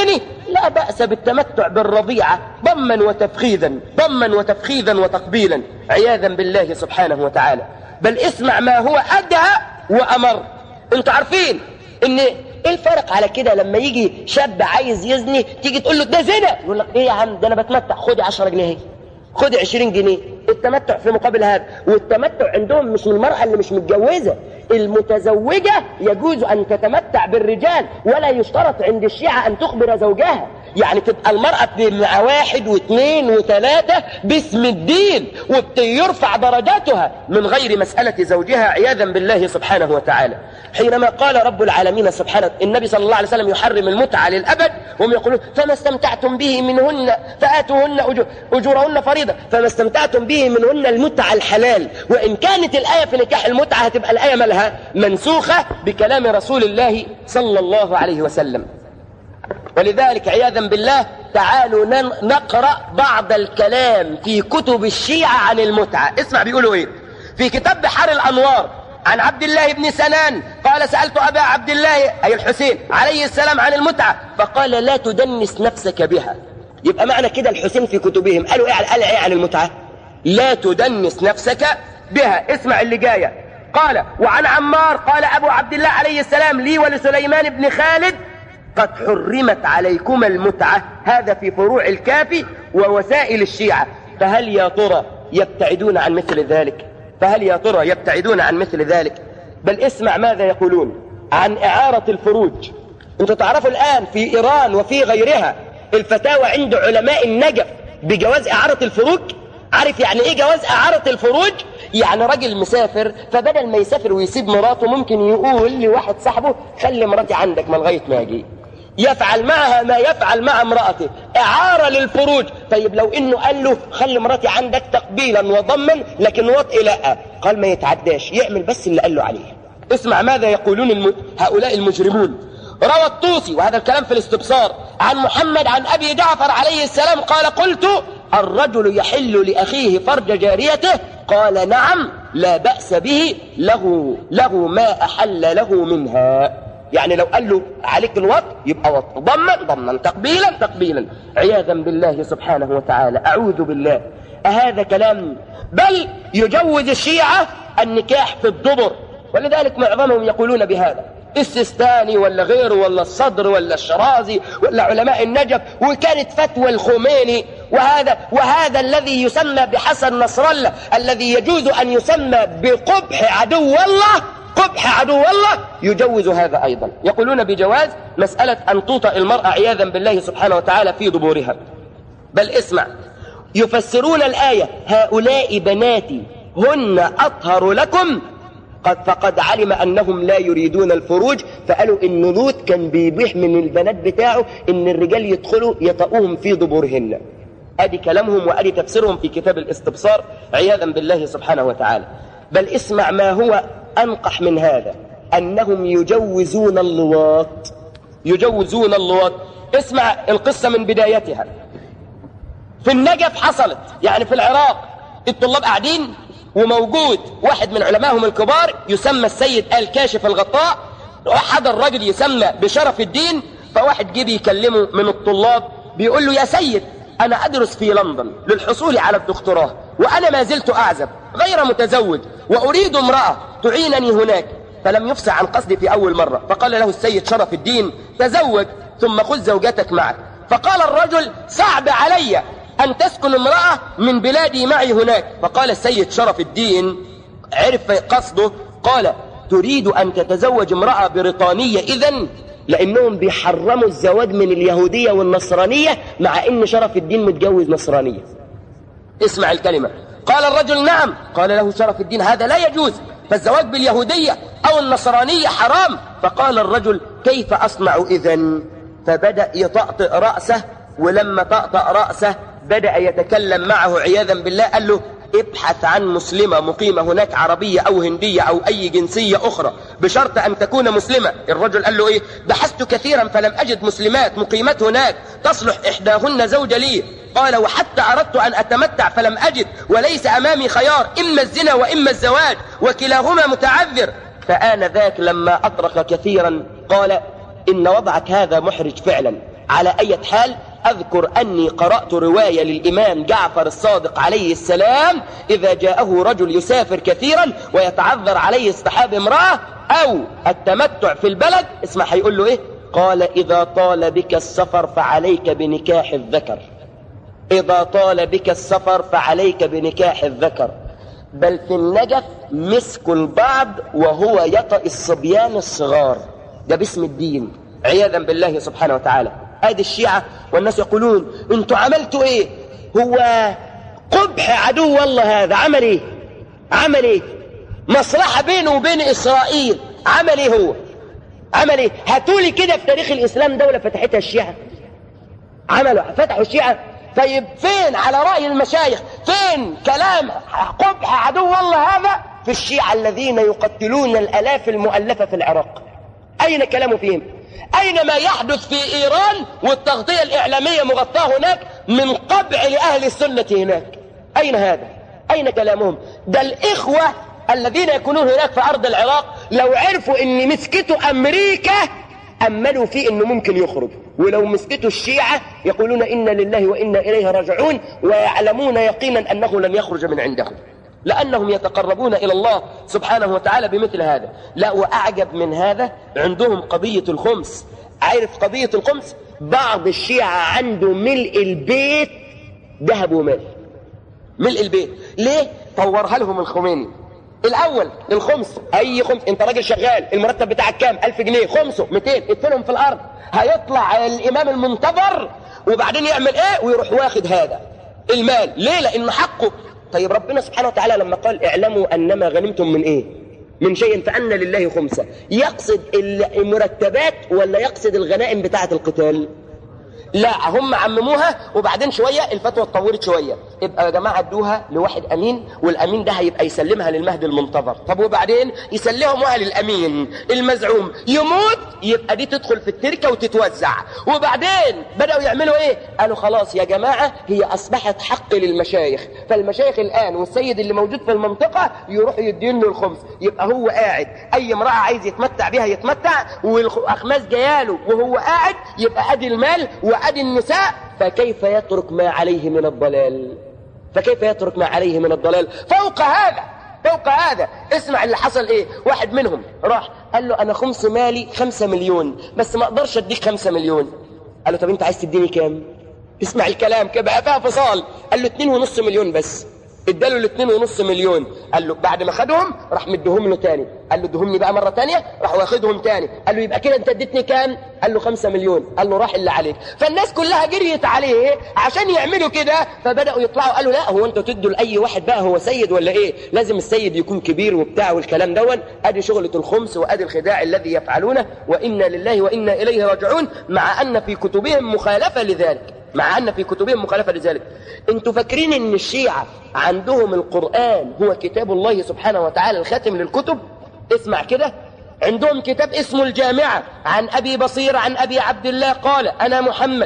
لا بأس بالتمتع بالرضيعة ضما وتفخيذا ضما وتفخيذا وتقبيلا عياذا بالله سبحانه وتعالى. بل اسمع ما هو أدهى وأمر. انتوا عارفين ان ايه الفرق على كده لما يجي شاب عايز يزني تيجي تقول له ده زنا، يقول لك ايه يا عم ده انا بتمتع، خدي عشرة جنيه، خدي عشرين جنيه. التمتع في مقابل هذا. والتمتع عندهم مش من المرأة اللي مش متجوزة، المتزوجة يجوز أن تتمتع بالرجال، ولا يشترط عند الشيعة أن تخبر زوجها. يعني تبقى المرأة مع واحد واثنين وثلاثة باسم الدين ويرفع درجاتها من غير مسألة زوجها عياذا بالله سبحانه وتعالى. حينما قال رب العالمين سبحانه النبي صلى الله عليه وسلم يحرم المتعة للأبد، وهم يقولون فما استمتعتم به منهن فآتوهن أجور أجورهن فريضة، فما استمتعتم به منهن المتعة الحلال. وإن كانت الآية في نكاح المتعة هتبقى الآية مالها منسوخة بكلام رسول الله صلى الله عليه وسلم. ولذلك عياذا بالله تعالوا نقرأ بعض الكلام في كتب الشيعة عن المتعة. اسمع بيقولوا ايه في كتاب بحار الأنوار عن عبد الله بن سنان قال سألت أبا عبد الله أي الحسين عليه السلام عن المتعة فقال لا تدنس نفسك بها. يبقى معنى كده الحسين في كتبهم قالوا ايه قال ايه عن المتعة؟ لا تدنس نفسك بها. اسمع اللي جاية. قال وعن عمار قال أبو عبد الله عليه السلام لي ولسليمان بن خالد قد حرمت عليكم المتعة. هذا في فروع الكافي ووسائل الشيعة. فهل يا ترى يبتعدون عن مثل ذلك؟ فهل يا ترى يبتعدون عن مثل ذلك؟ بل اسمع ماذا يقولون عن إعارة الفروج. انتوا تعرفوا الآن في إيران وفي غيرها الفتاوى عند علماء النجف بجواز إعارة الفروج. عارف يعني ايه جواز إعارة الفروج؟ يعني راجل مسافر فبدل ما يسافر ويسيب مراته ممكن يقول لواحد صاحبه خلي مراتي عندك ما لغايه ما اجي، يفعل معها ما يفعل مع امرأته، إعارة للفروج. طيب لو انه قال له خلي مراتي عندك تقبيلا وضما لكن وطئ لا، قال ما يتعداش يعمل بس اللي قال له عليه. اسمع ماذا يقولون الم... هؤلاء المجرمون. روى الطوسي وهذا الكلام في الاستبصار عن محمد عن أبي جعفر عليه السلام قال قلت الرجل يحل لأخيه فرج جاريته قال نعم لا بأس به له له ما أحل له منها. يعني لو قال له عليك الوط يبقى وط، ضمن ضمنا، تقبيلا تقبيلا، عياذا بالله سبحانه وتعالى. أعوذ بالله. أهذا كلام؟ بل يجوز الشيعة النكاح في الدبر، ولذلك معظمهم يقولون بهذا. السيستاني ولا غيره ولا الصدر ولا الشرازي ولا علماء النجف، وكانت فتوى الخميني. وهذا وهذا الذي يسمى بحسن نصر الله الذي يجوز أن يسمى بقبح عدو الله، قبح عدو الله، يجوز هذا أيضا. يقولون بجواز مسألة أن توطأ المرأة عياذا بالله سبحانه وتعالى في دبورها. بل اسمع يفسرون الآية هؤلاء بناتي هن أطهر لكم قد فقد علم أنهم لا يريدون الفروج، فقالوا إن لوط كان بيبيح من البنات بتاعه إن الرجال يدخلوا يطؤوهم في دبورهن. أدي كلامهم وأدي تفسيرهم في كتاب الاستبصار عياذا بالله سبحانه وتعالى. بل اسمع ما هو أنقح من هذا، أنهم يجوزون اللواط، يجوزون اللواط. اسمع القصة من بدايتها. في النجف حصلت، يعني في العراق، الطلاب قاعدين وموجود واحد من علمائهم الكبار يسمى السيد الكاشف الغطاء، وحضر رجل يسمى بشرف الدين. فواحد جه بيكلمه من الطلاب بيقول له يا سيد أنا أدرس في لندن للحصول على الدكتوراه وأنا ما زلت أعزب غير متزوج وأريد امرأة تعينني هناك، فلم يفصح عن قصدي في أول مرة. فقال له السيد شرف الدين تزوج ثم خذ زوجتك معك. فقال الرجل صعب علي أن تسكن امرأة من بلادي معي هناك. فقال السيد شرف الدين عرف قصده، قال تريد أن تتزوج امرأة بريطانية إذن؟ لأنهم بيحرموا الزواج من اليهودية والنصرانية مع أن شرف الدين متجوز نصرانية. اسمع الكلمة. قال الرجل نعم. قال له شرف الدين هذا لا يجوز، فالزواج باليهودية أو النصرانية حرام. فقال الرجل كيف أصنع إذن؟ فبدأ يطأطئ رأسه، ولما طأطأ رأسه بدأ يتكلم معه عياذا بالله. قال له ابحث عن مسلمة مقيمة هناك عربية أو هندية أو أي جنسية أخرى بشرط أن تكون مسلمة. الرجل قال له إيه؟ بحثت كثيرا فلم أجد مسلمات مقيمات هناك تصلح إحداهن زوجة لي. قال وحتى أردت أن أتمتع فلم أجد، وليس أمامي خيار إما الزنا وإما الزواج وكلاهما متعذر. فآن ذاك لما أطرق كثيرا قال إن وضعك هذا محرج فعلا، على أي حال، أذكر أني قرأت رواية للإمام جعفر الصادق عليه السلام إذا جاءه رجل يسافر كثيرا ويتعذر عليه اصطحاب امرأة أو التمتع في البلد، اسمع هيقول له إيه؟ قال إذا طال بك السفر فعليك بنكاح الذكر. إذا طال بك السفر فعليك بنكاح الذكر، بل في النجف مسك البعض وهو يطأ الصبيان الصغار. ده باسم الدين عياذا بالله سبحانه وتعالى. ادي الشيعة والناس يقولون انتوا عملتوا ايه؟ هو قبح عدو والله هذا عمل ايه؟ عمل ايه؟ مصلحة بينه وبين اسرائيل عمل ايه هو؟ عمل ايه؟ هاتولي كده في تاريخ الاسلام دولة فتحتها الشيعة. عملوا فتحوا الشيعة. طيب فين على رأي المشايخ فين كلام قبح عدو والله هذا في الشيعة الذين يقتلون الآلاف المؤلفة في العراق؟ أين كلامه فيهم؟ أين ما يحدث في إيران والتغطية الإعلامية مغطاه هناك من قبع لأهل السنة هناك؟ أين هذا؟ أين كلامهم؟ ده الإخوة الذين يكونون هناك في أرض العراق لو عرفوا أن مسكته أمريكا أملوا فيه أنه ممكن يخرج، ولو مسكته الشيعة يقولون إنا لله وإنا إليه راجعون، ويعلمون يقينا أنه لن يخرج من عندهم لأنهم يتقربون إلى الله سبحانه وتعالى بمثل هذا. لا، وأعجب من هذا عندهم قضية الخمس. عارف قضية الخمس؟ بعض الشيعة عنده ملء البيت ذهب ومال. ملء البيت ليه؟ طورها لهم الخميني. الأول الخمس، أي خمس، أنت راجل شغال المرتب بتاعك كام؟ ألف جنيه، خمسه مئتين، ادفنهم في الأرض. هيطلع الإمام المنتظر وبعدين يعمل إيه؟ ويروح واخد هذا المال. ليه؟ لأنه حقه. طيب ربنا سبحانه وتعالى لما قال اعلموا أنما غنمتم من إيه؟ من شيء فأن لله خمسة، يقصد المرتبات ولا يقصد الغنائم بتاعة القتال؟ لا، هم عمموها وبعدين شوية الفتوى اتطورت شوية، يبقى يا جماعة ادوها لواحد أمين، والأمين ده هيبقى يسلمها للمهدي المنتظر. طب وبعدين يسلموها للأمين المزعوم، يموت يبقى دي تدخل في التركة وتتوزع. وبعدين بدأوا يعملوا ايه؟ قالوا خلاص يا جماعة هي أصبحت حق للمشايخ، فالمشايخ الآن والسيد اللي موجود في المنطقة يروحوا يدين له الخمس، يبقى هو قاعد أي امرأة عايز يتمتع بها يتمتع، والأخماس جياله وهو قاعد، يبقى أدي المال وأدي النساء. فكيف يترك ما عليه من الضلال؟ فكيف يترك ما عليه من الضلال؟ فوق هذا فوق هذا اسمع اللي حصل ايه. واحد منهم راح قال له انا خمس مالي خمسة مليون بس ما اقدرش اديك خمسة مليون. قال له طب انت عايز تديني كام؟ اسمع الكلام كده بقى فيها فصال. قال له اتنين ونص مليون بس. اداله الاتنين ونص مليون. قال له بعد ما خدهم راح مديهم له تاني. قال له ادهمني بقى مرة تانية. راح واخدهم تاني. قال له يبقى كده انت اديتني كام؟ قال له خمسة مليون. قال له راح اللي عليك. فالناس كلها جريت عليه عشان يعملوا كده، فبدأوا يطلعوا قالوا لا هو انتوا تدوا لأي واحد بقى هو سيد ولا ايه؟ لازم السيد يكون كبير وبتاع والكلام دون. ادي شغلة الخمس وادي الخداع الذي يفعلونه، وإنا لله وإنا إليه راجعون، مع أن في كتبهم مخالفة لذلك. مع أن في كتبهم مخالفة لذلك. انتوا فاكرين ان الشيعة عندهم القرآن هو كتاب الله سبحانه وتعالى الخاتم للكتب؟ اسمع كده، عندهم كتاب اسمه الجامعة عن أبي بصير عن أبي عبد الله قال أنا محمد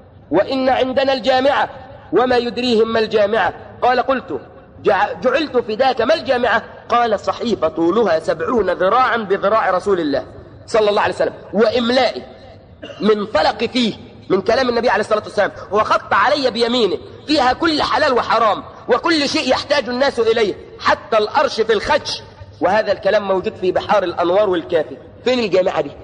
وإن عندنا الجامعة وما يدريهم ما الجامعة. قال قلت جعلت فداك ما الجامعة؟ قال صحيفة طولها سبعون ذراعا بذراع رسول الله صلى الله عليه وسلم وإملائي من فلق فيه من كلام النبي عليه الصلاة والسلام، وخط علي بيمينه فيها كل حلال وحرام وكل شيء يحتاج الناس إليه حتى الأرش في الخدش. وهذا الكلام موجود في بحار الأنوار والكافي. فين الجامعة دي؟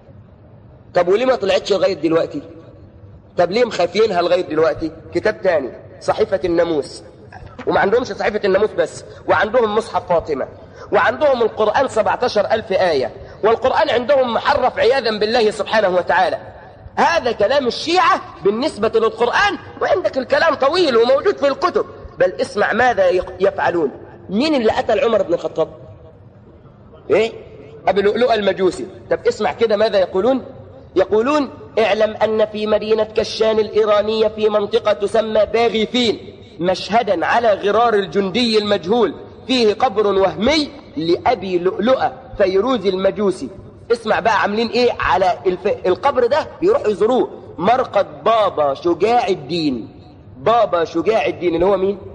طب وليه ما طلعتش لغاية دلوقتي؟ طب ليه مخافينها لغاية دلوقتي؟ كتاب تاني صحيفة الناموس، وما عندهمش صحيفة الناموس بس، وعندهم مصحف فاطمة، وعندهم القرآن سبعتاشر ألف آية، والقرآن عندهم محرف عياذا بالله سبحانه وتعالى. هذا كلام الشيعة بالنسبة للقرآن، وعندك الكلام طويل وموجود في الكتب. بل اسمع ماذا يفعلون. مين اللي قتل عمر بن الخطاب؟ ايه؟ أبي لؤلؤة المجوسي. طب اسمع كده ماذا يقولون. يقولون اعلم أن في مدينة كشان الإيرانية في منطقة تسمى باغيفين مشهدا على غرار الجندي المجهول فيه قبر وهمي لأبي لؤلؤة فيروز المجوسي. اسمع بقى عاملين ايه على الف... القبر ده بيروحوا يزوروه. مرقد بابا شجاع الدين. بابا شجاع الدين اللي هو مين؟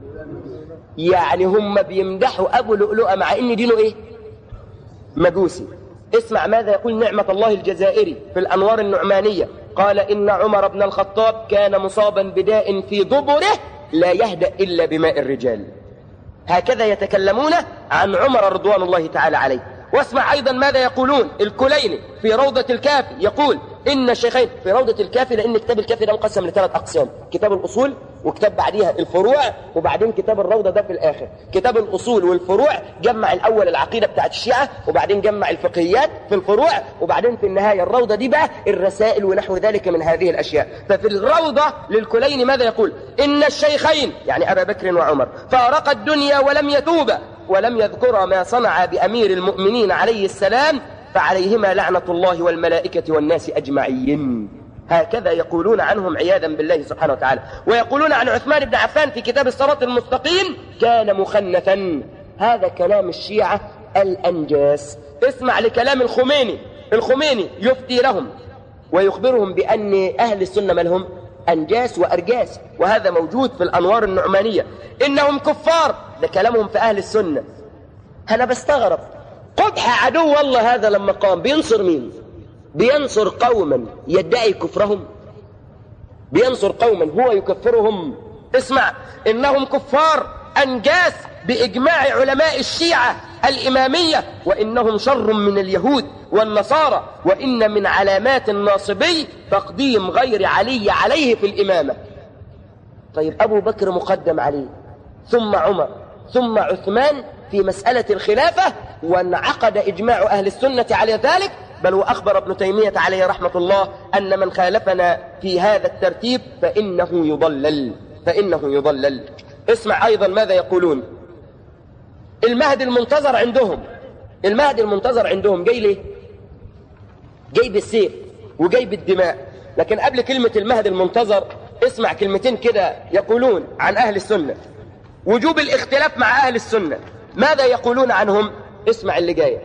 يعني هم بيمدحوا أبو لؤلؤة مع ان دينه ايه؟ مجوسي. اسمع ماذا يقول نعمة الله الجزائري في الأنوار النعمانية قال إن عمر بن الخطاب كان مصابا بداء في دبره لا يهدأ إلا بماء الرجال. هكذا يتكلمون عن عمر رضوان الله تعالى عليه. واسمع أيضا ماذا يقولون الكليني في روضة الكافي، يقول إن الشيخين في روضة الكافي، لأن كتاب الكافي ده مقسم لثلاث أقسام: كتاب الأصول، وكتاب بعديها الفروع، وبعدين كتاب الروضة ده في الآخر. كتاب الأصول والفروع جمع الأول العقيدة بتاعت الشيعة، وبعدين جمع الفقهيات في الفروع، وبعدين في النهاية الروضة دي بقى الرسائل ونحو ذلك من هذه الأشياء. ففي الروضة للكليني ماذا يقول؟ إن الشيخين يعني أبا بكر وعمر فارقا الدنيا ولم يتوبا ولم يذكرا ما صنع بأمير المؤمنين عليه السلام فعليهما لعنة الله والملائكة والناس أجمعين. هكذا يقولون عنهم عياذا بالله سبحانه وتعالى. ويقولون عن عثمان بن عفان في كتاب الصراط المستقيم كان مخنثا. هذا كلام الشيعة الأنجاس. اسمع لكلام الخميني. الخميني يفتي لهم ويخبرهم بأن أهل السنة مالهم أنجاس وأرجاس، وهذا موجود في الأنوار النعمانية. إنهم كفار، ده كلامهم في أهل السنة. أنا بستغرب قبح عدو والله هذا لما قام بينصر مين؟ بينصر قوما يدعي كفرهم، بينصر قوما هو يكفرهم. اسمع، إنهم كفار أنجاس بإجماع علماء الشيعة الإمامية، وإنهم شر من اليهود والنصارى، وإن من علامات الناصبي تقديم غير علي عليه في الإمامة. طيب أبو بكر مقدم عليه، ثم عمر، ثم عثمان في مسألة الخلافة، وانعقد إجماع أهل السنة على ذلك. بل وأخبر ابن تيمية عليه رحمة الله أن من خالفنا في هذا الترتيب فإنه يضلل، فإنه يضلل. اسمع أيضا ماذا يقولون. المهدي المنتظر عندهم، المهدي المنتظر عندهم جاي ليه؟ جاي بالسيف وجاي بالدماء. لكن قبل كلمة المهدي المنتظر اسمع كلمتين كده يقولون عن أهل السنة، وجوب الاختلاف مع أهل السنة. ماذا يقولون عنهم؟ اسمع اللي جاي: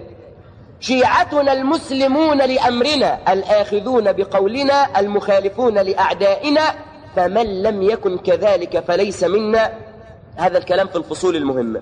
شيعتنا المسلمون لأمرنا الآخذون بقولنا المخالفون لأعدائنا، فمن لم يكن كذلك فليس منا. هذا الكلام في الفصول المهمة.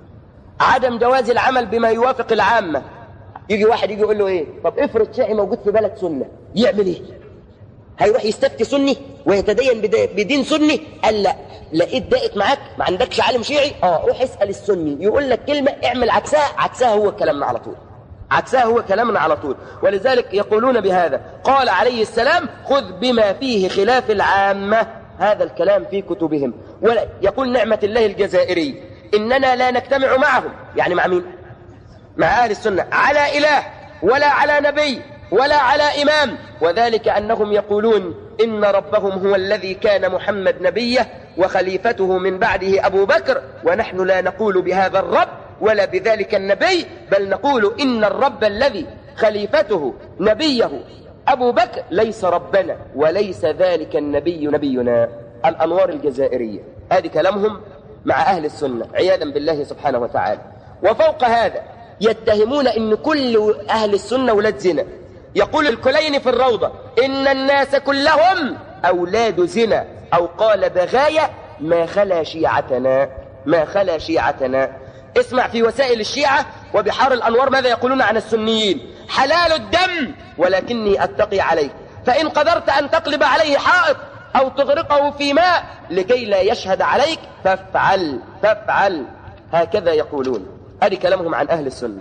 عدم جواز العمل بما يوافق العامة. يجي واحد يجي يقول له ايه؟ طب افرض شيعي موجود في بلد سنة، يعمل ايه؟ هيروح يستفتي سني ويتدين بدين سني؟ قال لا. لقيت دقت معاك ما عندكش عالم شيعي؟ اه روح اسأل السني يقول لك كلمة اعمل عكسها، عكسها هو كلامنا على طول، عكسها هو كلامنا على طول. ولذلك يقولون بهذا. قال عليه السلام: خذ بما فيه خلاف العامة. هذا الكلام في كتبهم. ولا يقول نعمة الله الجزائري: إننا لا نجتمع معهم، يعني مع مين؟ مع أهل السنة، على إله ولا على نبي ولا على إمام، وذلك أنهم يقولون إن ربهم هو الذي كان محمد نبيه وخليفته من بعده أبو بكر، ونحن لا نقول بهذا الرب ولا بذلك النبي، بل نقول إن الرب الذي خليفته نبيه أبو بكر ليس ربنا وليس ذلك النبي نبينا. الأنوار الجزائرية. هذه كلامهم مع أهل السنة عياذا بالله سبحانه وتعالى. وفوق هذا يتهمون إن كل أهل السنة ولاد زنا. يقول الكليني في الروضة: إن الناس كلهم أولاد زنا، أو قال بغاية ما خلا شيعتنا، ما خلا شيعتنا. اسمع في وسائل الشيعة وبحار الأنوار ماذا يقولون عن السنيين: حلال الدم ولكني أتقي عليه، فإن قدرت أن تقلب عليه حائط أو تغرقه في ماء لكي لا يشهد عليك فافعل فافعل. هكذا يقولون. هذه كلامهم عن أهل السنة.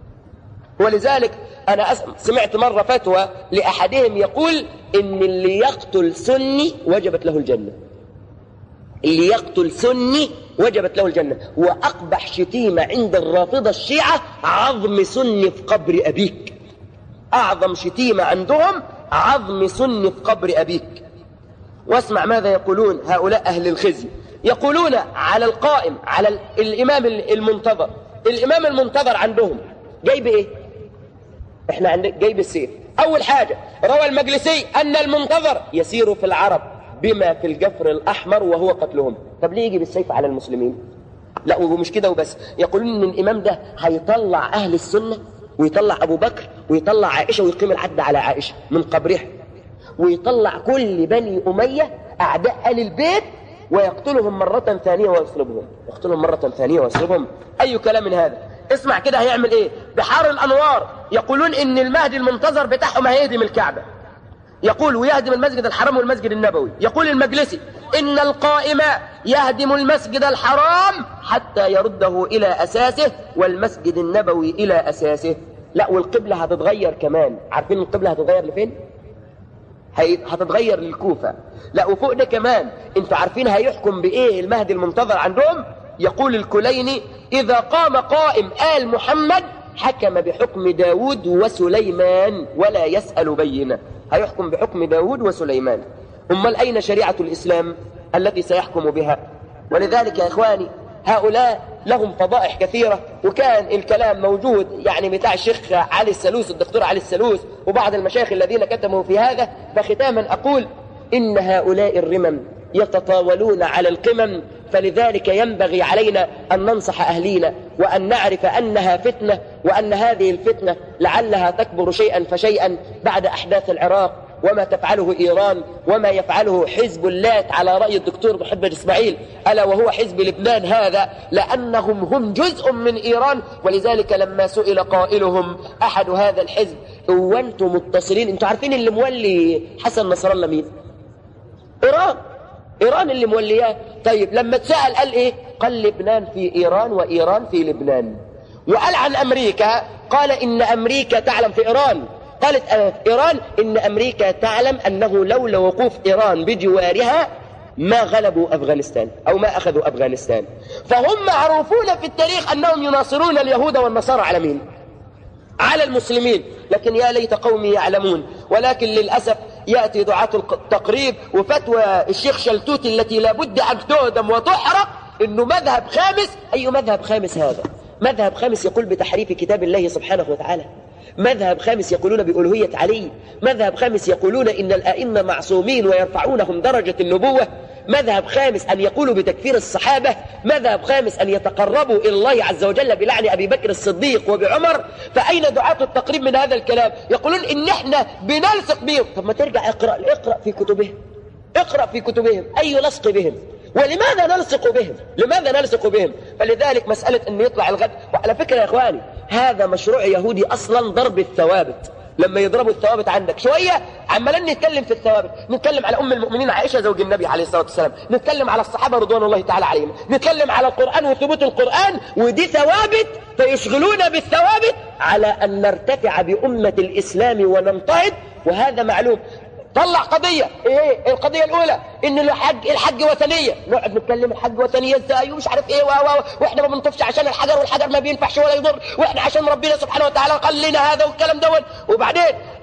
ولذلك أنا سمعت مرة فتوى لأحدهم يقول إن اللي يقتل سني وجبت له الجنة، اللي يقتل سني وجبت له الجنة. وأقبح شتيمة عند الرافضة الشيعة: عظم سني في قبر أبيك. أعظم شتيمة عندهم عظم سني في قبر أبيك. واسمع ماذا يقولون هؤلاء أهل الخزي. يقولون على القائم على الإمام المنتظر. الإمام المنتظر عندهم جايب إيه؟ إحنا عندنا جايب السيف. أول حاجة روى المجلسي أن المنتظر يسير في العرب بما في الجفر الأحمر وهو قتلهم. طب ليه يجي بالسيف على المسلمين؟ لا ومش كده وبس، يقولون إن الإمام ده هيطلع أهل السنة ويطلع أبو بكر ويطلع عائشة ويقيم الحد على عائشة من قبرها، ويطلع كل بني أمية أعداء آل البيت ويقتلهم مرة ثانية ويصلبهم، يقتلهم مرة ثانية ويصلبهم. أي كلام من هذا؟ اسمع كده هيعمل إيه؟ بحار الأنوار يقولون إن المهدي المنتظر بتاعهم هيهدم الكعبة. يقول ويهدم المسجد الحرام والمسجد النبوي. يقول المجلسي إن القائم يهدم المسجد الحرام حتى يرده إلى أساسه والمسجد النبوي إلى أساسه. لا والقبلة هتتغير كمان. عارفين القبلة هتتغير لفين؟ هتتغير للكوفة. لا وفوق ده كمان انتوا عارفين هيحكم بإيه المهدي المنتظر عندهم؟ يقول الكليني إذا قام قائم آل محمد حكم بحكم داود وسليمان ولا يسأل بينه. هيحكم بحكم داود وسليمان. أمال أين شريعة الإسلام التي سيحكم بها؟ ولذلك يا إخواني هؤلاء لهم فضائح كثيرة، وكان الكلام موجود يعني بتاع الشيخ علي السلوس الدكتور علي السلوس وبعض المشايخ الذين كتبوا في هذا. فختاما أقول إن هؤلاء الرمم يتطاولون على القمم، فلذلك ينبغي علينا أن ننصح أهلينا وأن نعرف أنها فتنة، وأن هذه الفتنة لعلها تكبر شيئا فشيئا بعد أحداث العراق وما تفعله إيران وما يفعله حزب اللات على رأي الدكتور محمد إسماعيل ألا وهو حزب لبنان هذا، لأنهم هم جزء من إيران. ولذلك لما سئل قائلهم أحد هذا الحزب وأنتم متصلين، أنتم عارفين اللي مولي حسن نصر الله مين؟ إيران. إيران اللي مولياه. طيب لما تسأل قال إيه؟ قال لبنان في إيران وإيران في لبنان. وقال عن أمريكا قال إن أمريكا تعلم في إيران، قالت إيران إن أمريكا تعلم أنه لولا وقوف إيران بجوارها ما غلبوا أفغانستان أو ما أخذوا أفغانستان. فهم معروفون في التاريخ أنهم يناصرون اليهود والنصارى على مين؟ على المسلمين. لكن يا ليت قومي يعلمون. ولكن للأسف يأتي دعاة التقريب وفتوى الشيخ شلتوتي التي لابد أن تهدم وتحرق إنه مذهب خامس. أي مذهب خامس هذا؟ مذهب خامس يقول بتحريف كتاب الله سبحانه وتعالى. مذهب خامس يقولون بألوهية علي. مذهب خامس يقولون إن الآئمة معصومين ويرفعونهم درجة النبوة. مذهب خامس أن يقولوا بتكفير الصحابة. مذهب خامس أن يتقربوا إلى الله عز وجل بلعن أبي بكر الصديق وبعمر. فأين دعاة التقريب من هذا الكلام؟ يقولون إن إحنا بنلصق بهم. طب ما ترجع اقرأ اقرأ في كتبهم، اقرأ في كتبهم أي لصق بهم. ولماذا نلصق بهم؟ لماذا نلصق بهم؟ فلذلك مسألة أن يطلع الغد. وعلى فكرة يا إخواني هذا مشروع يهودي أصلا، ضرب الثوابت. لما يضربوا الثوابت عندك شوية عمالين نتكلم في الثوابت، نتكلم على أم المؤمنين عائشة زوج النبي عليه الصلاة والسلام، نتكلم على الصحابة رضوان الله تعالى عليهم، نتكلم على القرآن وثبوت القرآن، ودي ثوابت. فيشغلون بالثوابت على أن نرتفع بأمة الإسلام وننتهض. وهذا معلوم. طلع قضية ايه القضية الاولى ان الحج الحج وثنية، نقعد نتكلم الحج وثنية ازاي ومش عارف ايه و واحنا ما بنطفش عشان الحجر والحجر ما بينفعش ولا يضر، واحنا عشان ربنا سبحانه وتعالى قال لنا هذا والكلام دون. وبعدين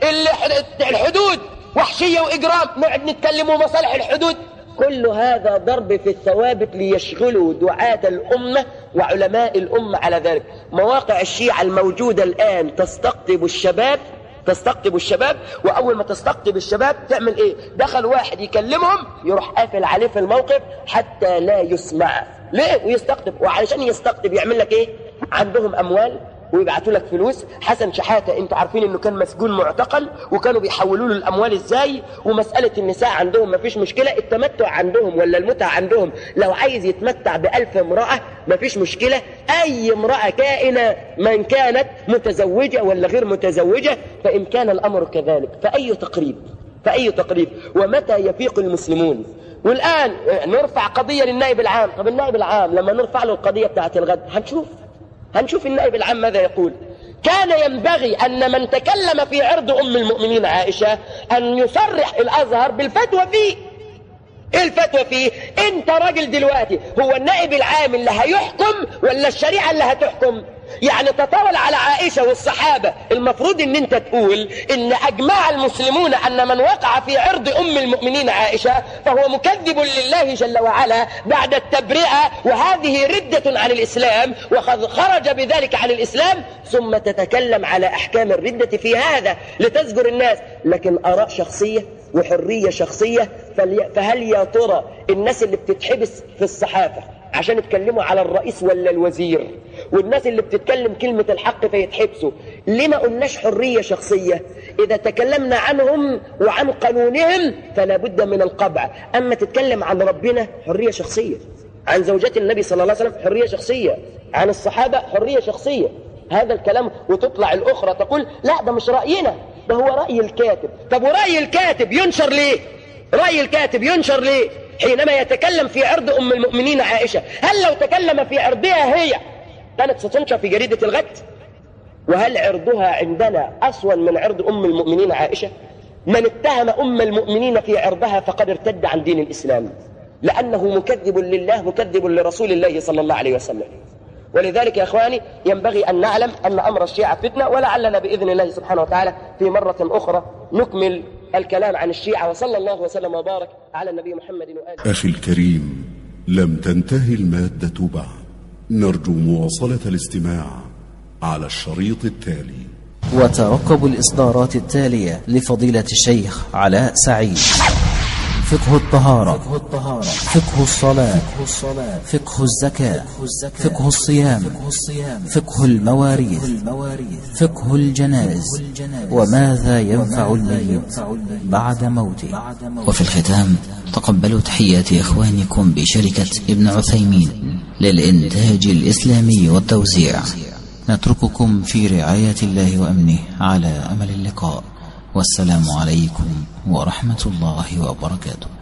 الحدود وحشية واجرام، نقعد نتكلم ومصالح الحدود. كل هذا ضرب في الثوابت ليشغلوا دعاة الأمة وعلماء الأمة على ذلك. مواقع الشيعة الموجودة الآن تستقطب الشباب تستقطب الشباب وأول ما تستقطب الشباب تعمل إيه؟ دخل واحد يكلمهم يروح قافل عليه في الموقف حتى لا يسمع. ليه؟ ويستقطب. وعلشان يستقطب يعمل لك إيه؟ عندهم أموال ويبعتوا لك فلوس. حسن شحاتة انتوا عارفين انه كان مسجون معتقل وكانوا بيحولوا له الاموال ازاي. ومسألة النساء عندهم ما فيش مشكلة، التمتع عندهم ولا المتعة عندهم لو عايز يتمتع بألف امرأة ما فيش مشكلة. اي امرأة كائنة من كانت متزوجة ولا غير متزوجة فإن كان الامر كذلك فأي تقريب فأي تقريب. ومتى يفيق المسلمون؟ والآن نرفع قضية للنائب العام. طب النائب العام لما نرفع له القضية بتاعت الغد هنشوف هنشوف النائب العام ماذا يقول. كان ينبغي أن من تكلم في عرض أم المؤمنين عائشة أن يصرح الأزهر بالفتوى فيه. إيه الفتوى فيه؟ أنت راجل دلوقتي هو النائب العام اللي هيحكم ولا الشريعة اللي هتحكم؟ يعني تطاول على عائشة والصحابة. المفروض ان انت تقول ان اجمع المسلمون ان من وقع في عرض ام المؤمنين عائشة فهو مكذب لله جل وعلا بعد التبرئة، وهذه ردة عن الاسلام وقد خرج بذلك عن الاسلام، ثم تتكلم على احكام الردة في هذا لتزجر الناس. لكن اراء شخصية وحرية شخصية. فهل يا ترى الناس اللي بتتحبس في الصحافة عشان يتكلموا على الرئيس ولا الوزير والناس اللي بتتكلم كلمة الحق فيتحبسوا ليه ما قلناش حرية شخصية؟ إذا تكلمنا عنهم وعن قانونهم فلا بد من القبع. أما تتكلم عن ربنا حرية شخصية، عن زوجات النبي صلى الله عليه وسلم حرية شخصية، عن الصحابة حرية شخصية. هذا الكلام. وتطلع الأخرى تقول لا ده مش رأينا، ده هو رأي الكاتب. طب ورأي الكاتب ينشر ليه؟ رأي الكاتب ينشر ليه حينما يتكلم في عرض أم المؤمنين عائشة؟ هل لو تكلم في عرضها هي كانت ستنشر في جريدة الغد؟ وهل عرضها عندنا أصون من عرض أم المؤمنين عائشة؟ من اتهم أم المؤمنين في عرضها فقد ارتد عن دين الإسلام، لأنه مكذب لله مكذب لرسول الله صلى الله عليه وسلم. ولذلك يا إخواني ينبغي أن نعلم أن أمر الشيعة فتنة، ولعلنا بإذن الله سبحانه وتعالى في مرة أخرى نكمل الكلام عن الشيعة. وصلى الله وسلم وبارك على النبي محمد وآله. أخي الكريم، لم تنتهي المادة بعد، نرجو مواصلة الاستماع على الشريط التالي. وترقبوا الإصدارات التالية لفضيلة الشيخ علاء سعيد: فقه الطهارة، فقه الصلاة، فقه الزكاة، فقه الصيام، فقه المواريث، فقه الجنائز، وماذا ينفع الميت بعد موته. وفي الختام تقبلوا تحيات إخوانكم بشركة ابن عثيمين للإنتاج الإسلامي والتوزيع. نترككم في رعاية الله وأمنه على أمل اللقاء، والسلام عليكم ورحمة الله وبركاته.